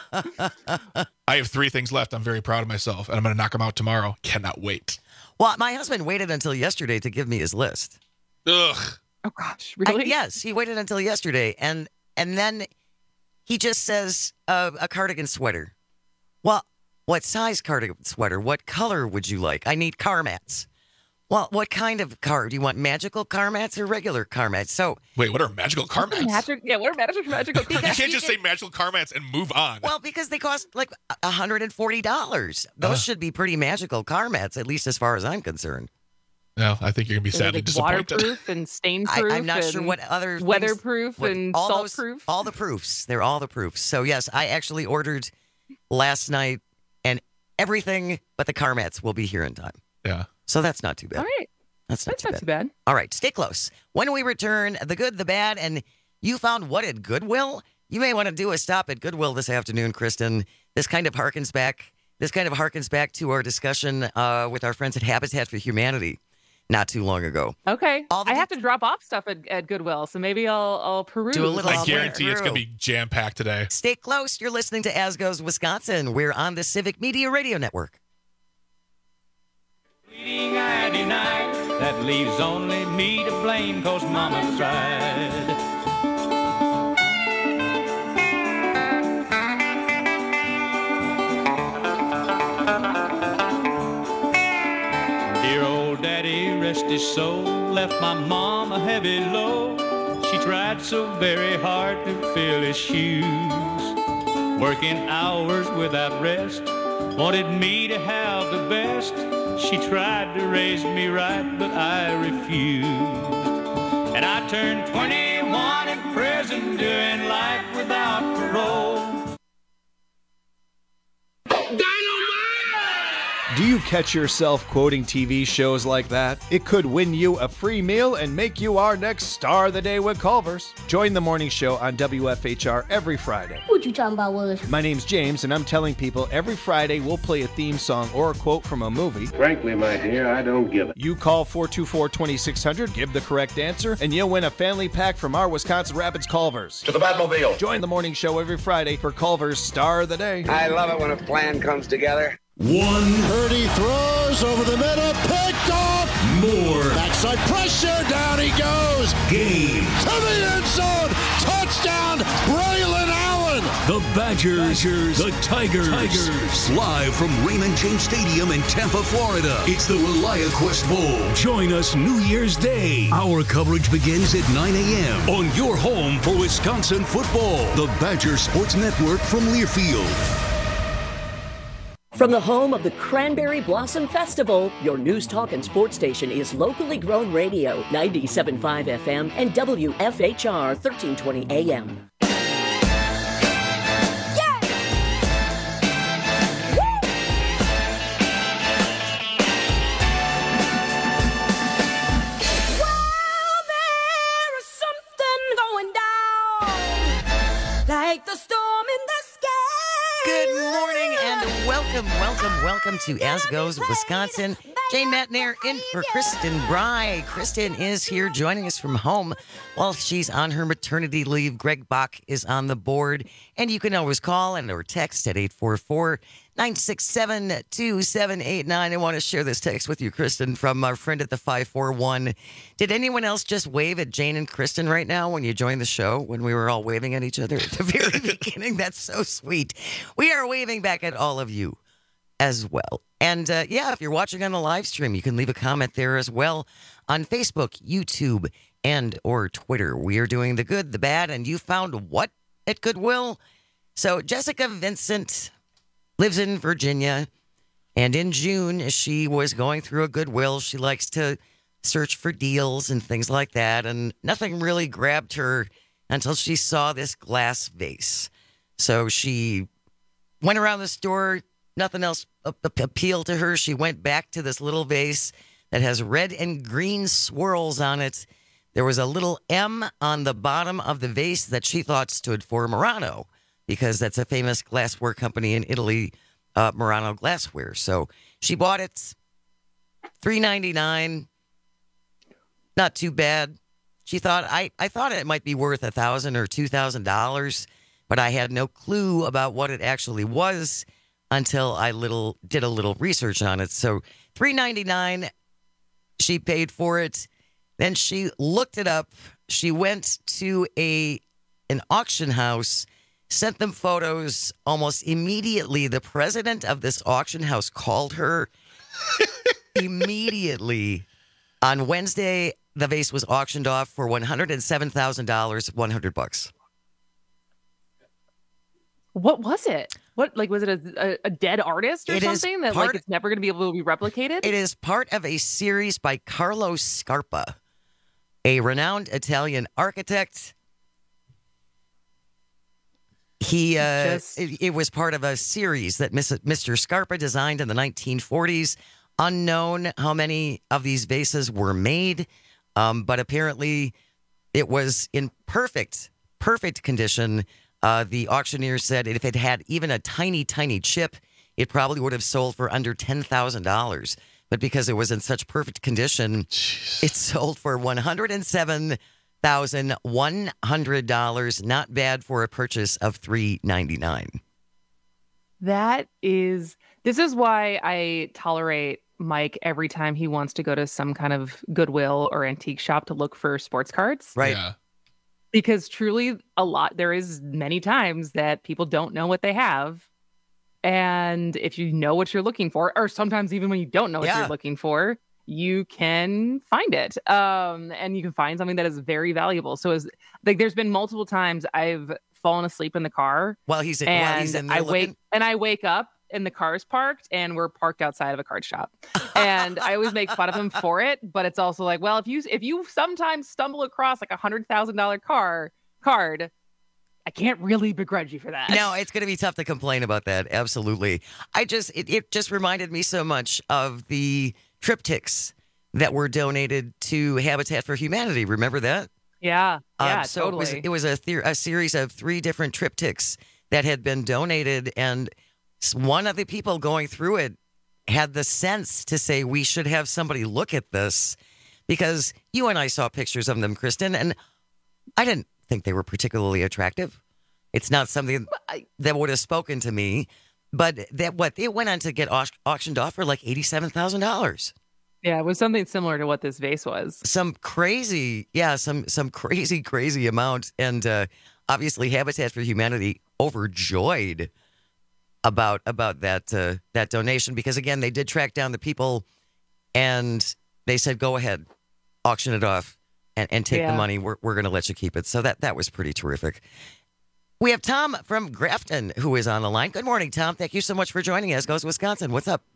I have three things left. I'm very proud of myself, and I'm going to knock them out tomorrow. Cannot wait. Well, my husband waited until yesterday to give me his list. Ugh. Oh gosh, I- really? yes, he waited until yesterday, and and then he just says uh, a cardigan sweater. Well, what size cardigan sweater? What color would you like? I need car mats. Well, what kind of car? Do you want magical car mats or regular car mats? So Wait, what are magical car mats? Magic, yeah, what are magic magical? You Because can't you just can- say magical car mats and move on. Well, because they cost like one hundred forty dollars. Those Uh. should be pretty magical car mats, at least as far as I'm concerned. No, I think you're going to be They're sadly like disappointed. waterproof and stain I, proof. I'm not sure and what other things- weatherproof what- and all salt those- proof. All the proofs. They're all the proofs. So, yes, I actually ordered last night, and everything but the car mats will be here in time. Yeah. So that's not too bad. All right, That's not, that's too, not bad. too bad. All right, stay close. When we return, the good, the bad, and you found what at Goodwill? You may want to do a stop at Goodwill this afternoon, Kristen. This kind of harkens back. This kind of harkens back to our discussion uh, with our friends at Habitat for Humanity not too long ago. Okay, All the I have to drop off stuff at, at Goodwill, so maybe I'll I'll peruse. Do a little I I'll guarantee it's through. going to be jam packed today. Stay close. You're listening to As Goes Wisconsin. We're on the Civic Media Radio Network. Bleeding eye denied, that leaves only me to blame, cause mama tried. Dear old daddy, rest his soul, left my mom a heavy load. She tried so very hard to fill his shoes, working hours without rest, wanted me to have the best. She tried to raise me right, but I refused. And I turned twenty-one in prison, doing life without parole. Do you catch yourself quoting T V shows like that? It could win you a free meal and make you our next star of the day with Culver's. Join the morning show on W F H R every Friday. What you talking about, Willis? My name's James, and I'm telling people every Friday we'll play a theme song or a quote from a movie. Frankly, my dear, I don't give it. You call four two four, two six zero zero, give the correct answer, and you'll win a family pack from our Wisconsin Rapids Culver's. To the Batmobile. Join the morning show every Friday for Culver's Star of the Day. I love it when a plan comes together. One. Purdy throws over the middle, picked off. More. Backside pressure, down he goes. Game. To the end zone, touchdown, Braylon Allen. The Badgers, Badgers, the Tigers. Tigers. Live from Raymond James Stadium in Tampa, Florida. It's the ReliaQuest Bowl. Join us New Year's Day. Our coverage begins at nine a.m. on your home for Wisconsin football. The Badger Sports Network from Learfield. From the home of the Cranberry Blossom Festival, your news, talk, and sports station is locally grown radio, ninety-seven point five F M and W F H R thirteen twenty A M. Like the storm in the sky. Good morning and welcome, welcome, welcome to As Goes Wisconsin. Jane Matnair in for Kristen Bry. Kristen is here joining us from home while she's on her maternity leave. Greg Bach is on the board. And you can always call and or text at eight four four, nine six seven, two seven eight nine. I want to share this text with you, Kristen, from our friend at the five four one. Did anyone else just wave at Jane and Kristen right now when you joined the show, when we were all waving at each other at the very beginning? That's so sweet. We are waving back at all of you as well. And uh, yeah, if you're watching on the live stream, you can leave a comment there as well on Facebook, YouTube, and or Twitter. We are doing the good, the bad, and you found what at Goodwill? So Jessica Vincent lives in Virginia, and in June, she was going through a Goodwill. She likes to search for deals and things like that, and nothing really grabbed her until she saw this glass vase. So she went around the store, nothing else appealed to her. She went back to this little vase that has red and green swirls on it. There was a little M on the bottom of the vase that she thought stood for Murano, because that's a famous glassware company in Italy, uh, Murano Glassware. So she bought it, three ninety-nine. Not too bad. She thought, I, I thought it might be worth one thousand dollars or two thousand dollars, but I had no clue about what it actually was until I little did a little research on it. So three ninety-nine, she paid for it. Then she looked it up. She went to a an auction house, sent them photos. Almost immediately, the president of this auction house called her. Immediately. On Wednesday, the vase was auctioned off for one hundred seven thousand dollars, one hundred bucks. What was it? What, like, was it a, a, a dead artist or It is something that, part- like, it's never going to be able to be replicated? It is part of a series by Carlo Scarpa, a renowned Italian architect. He, uh, Just- it, it was part of a series that Mister Scarpa designed in the nineteen forties. Unknown how many of these vases were made, um, but apparently it was in perfect, perfect condition. Uh, the auctioneer said if it had even a tiny, tiny chip, it probably would have sold for under ten thousand dollars. But because it was in such perfect condition, Jeez. It sold for one hundred seven thousand one hundred dollars. Not bad for a purchase of three ninety-nine. That is, this is why I tolerate Mike every time he wants to go to some kind of Goodwill or antique shop to look for sports cards. Right. Yeah. Because truly a lot, there is many times that people don't know what they have. And if you know what you're looking for, or sometimes even when you don't know what Yeah. you're looking for, you can find it. Um, and you can find something that is very valuable. So it's like, there's been multiple times I've fallen asleep in the car While he's in, and while he's in there I wake looking. and I wake up and the car's parked and we're parked outside of a card shop. And I always make fun of him for it, but it's also like, well, if you if you sometimes stumble across like a hundred thousand dollar car card, I can't really begrudge you for that. No, it's going to be tough to complain about that. Absolutely. I just, it, it just reminded me so much of the triptychs that were donated to Habitat for Humanity. Remember that? Yeah, yeah, Um, so totally. it was, it was a, ther- a series of three different triptychs that had been donated, and s- one of the people going through it had the sense to say, we should have somebody look at this, because you and I saw pictures of them, Kristen, and I didn't think they were particularly attractive. It's not something that would have spoken to me, but that what it went on to get au- auctioned off for like eighty-seven thousand dollars. Yeah, it was something similar to what this vase was. Some crazy, yeah, some some crazy, crazy amount. And uh, obviously Habitat for Humanity overjoyed about about that uh, that donation because again, they did track down the people, and they said, "Go ahead, auction it off, and, and take Yeah. the money. We're we're going to let you keep it." So that that was pretty terrific. We have Tom from Grafton who is on the line. Good morning, Tom. Thank you so much for joining us. Goes Wisconsin. What's up?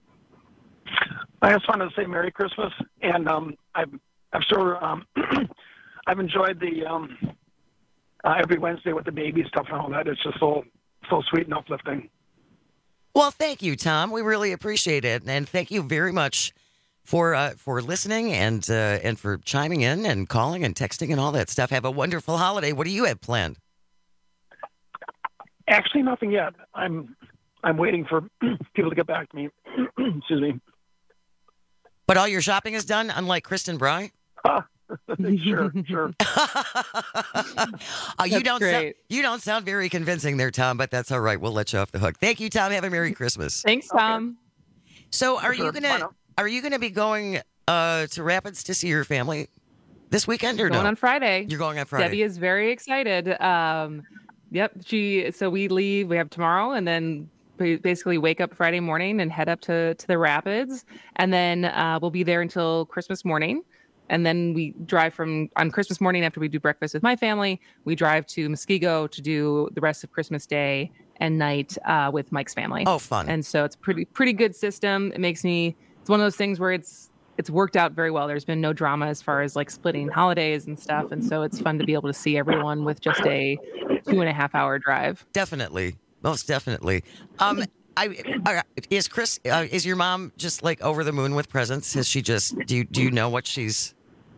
I just wanted to say Merry Christmas, and um, I'm I'm sure um, I've enjoyed the um, uh, every Wednesday with the baby stuff and all that. It's just so so sweet and uplifting. Well, thank you, Tom. We really appreciate it, and thank you very much for uh, for listening and uh, and for chiming in and calling and texting and all that stuff. Have a wonderful holiday. What do you have planned? Actually, nothing yet. I'm I'm waiting for people to get back to me. Excuse me. But all your shopping is done, unlike Kristen Bry? Uh, sure, sure. uh, you That's don't sound, great. you don't sound very convincing there, Tom, but that's all right. We'll let you off the hook. Thank you, Tom. Have a Merry Christmas. Thanks, Tom. So are Sure. you gonna are you gonna be going uh, to Rapids to see your family this weekend or Going no? on Friday. You're going on Friday. Debbie is very excited. Um, yep. She. So we leave. We have tomorrow, and then we basically wake up Friday morning and head up to to the Rapids, and then uh, we'll be there until Christmas morning. And then we drive from on Christmas morning after we do breakfast with my family. We drive to Muskego to do the rest of Christmas Day and night uh, with Mike's family. Oh, fun! And so it's pretty pretty good system. It makes me. It's one of those things where it's it's worked out very well. There's been no drama as far as like splitting holidays and stuff. And so it's fun to be able to see everyone with just a two and a half hour drive. Definitely, most definitely. Um, I uh, is Chris uh, is your mom just like over the moon with presents? Has she just do you do you know what she's?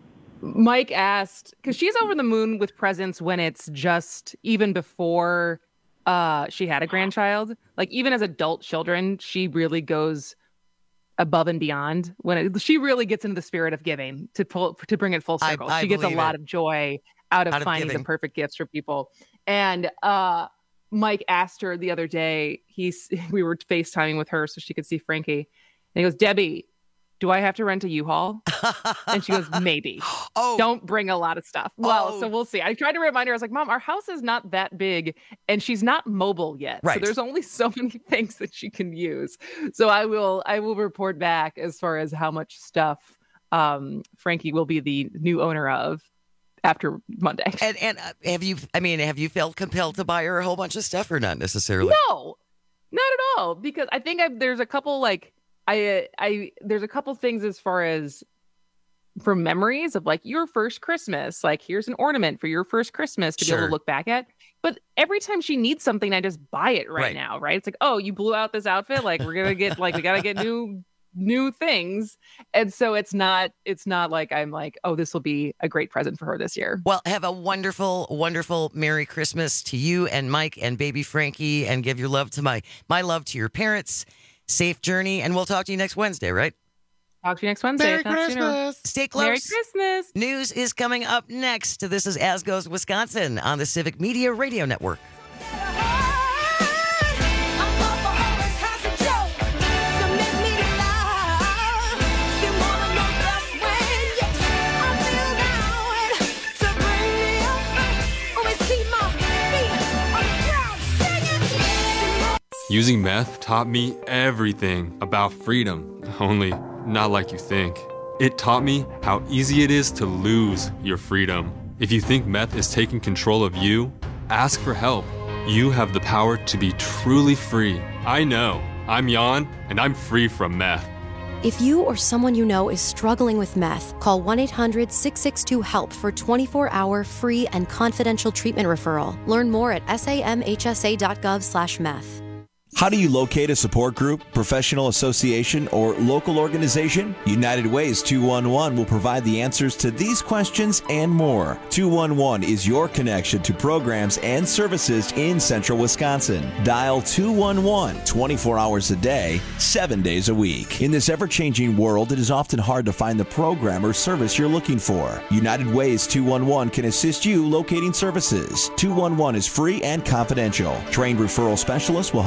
Mike asked, because she's over the moon with presents when it's just even before uh, she had a grandchild. Like even as adult children, she really goes above and beyond when it, she really gets into the spirit of giving to pull to bring it full I- circle. I she gets a believe lot it. of joy out of Out of finding the giving. perfect gifts for people. And uh, Mike asked her the other day. He's we were FaceTiming with her so she could see Frankie, and he goes, "Debbie, do I have to rent a U-Haul?" And she goes, "Maybe. Oh, don't bring a lot of stuff." Well, Oh. so we'll see. I tried to remind her. I was like, "Mom, our house is not that big, and she's not mobile yet. Right. So there's only so many things that she can use." So I will, I will report back as far as how much stuff um, Frankie will be the new owner of after Monday. And and uh, have you? I mean, have you felt compelled to buy her a whole bunch of stuff or not necessarily? No, not at all. Because I think I've, there's a couple like I I there's a couple things as far as from memories of like your first Christmas. Like here's an ornament for your first Christmas to be able Sure. to look back at. But every time she needs something, I just buy it right, Right. now. Right? It's like, oh, you blew out this outfit. Like we're gonna get like we gotta get new new things. And so it's not it's not like I'm like, oh, this will be a great present for her this year. Well, have a wonderful, wonderful Merry Christmas to you and Mike and baby Frankie, and give your love to my my love to your parents. Safe journey, and we'll talk to you next Wednesday, right? Talk to you next Wednesday. Merry if not sooner. Christmas. Stay close. Merry Christmas. News is coming up next. This is As Goes Wisconsin on the Civic Media Radio Network. Using meth taught me everything about freedom, only not like you think. It taught me how easy it is to lose your freedom. If you think meth is taking control of you, ask for help. You have the power to be truly free. I know. I'm Jan, and I'm free from meth. If you or someone you know is struggling with meth, call one eight hundred six six two HELP for twenty-four hour free and confidential treatment referral. Learn more at samhsa.gov slash meth. How do you locate a support group, professional association, or local organization? United Ways two one one will provide the answers to these questions and more. two one one is your connection to programs and services in central Wisconsin. Dial two one one twenty-four hours a day, seven days a week. In this ever-changing world, it is often hard to find the program or service you're looking for. United Ways two one one can assist you locating services. two one one is free and confidential. Trained referral specialists will help you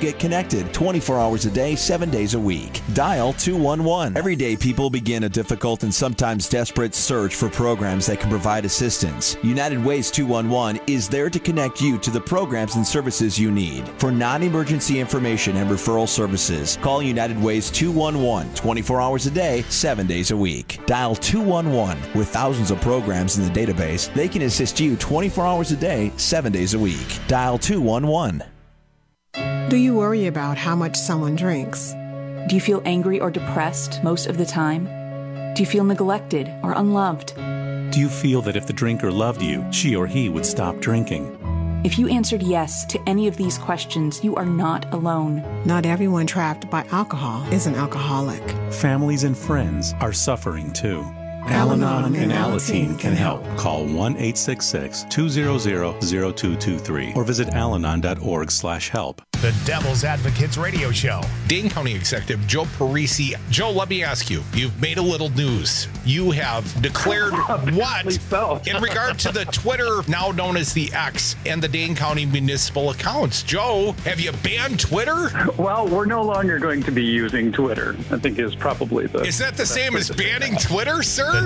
get connected twenty-four hours a day, seven days a week. Dial two one one. Every day, people begin a difficult and sometimes desperate search for programs that can provide assistance. United Ways two one one is there to connect you to the programs and services you need. For non-emergency information and referral services, call United Ways two one one twenty-four hours a day, seven days a week. Dial two one one. With thousands of programs in the database, they can assist you twenty-four hours a day, seven days a week. Dial two one one. Do you worry about how much someone drinks? Do you feel angry or depressed most of the time? Do you feel neglected or unloved? Do you feel that if the drinker loved you, she or he would stop drinking? If you answered yes to any of these questions, you are not alone. Not everyone trapped by alcohol is an alcoholic. Families and friends are suffering too. Al-Anon and Alateen can help. Call one eight six six, two hundred, zero two two three or visit alanon.org slash help. The Devil's Advocates Radio Show. Dane County Executive Joe Parisi. Joe, let me ask you, you've made a little news. You have declared what so. in regard to the Twitter, now known as the X, and the Dane County municipal accounts. Joe, have you banned Twitter? Well, we're no longer going to be using Twitter, I think is probably the... Is that the same as banning Twitter, sir?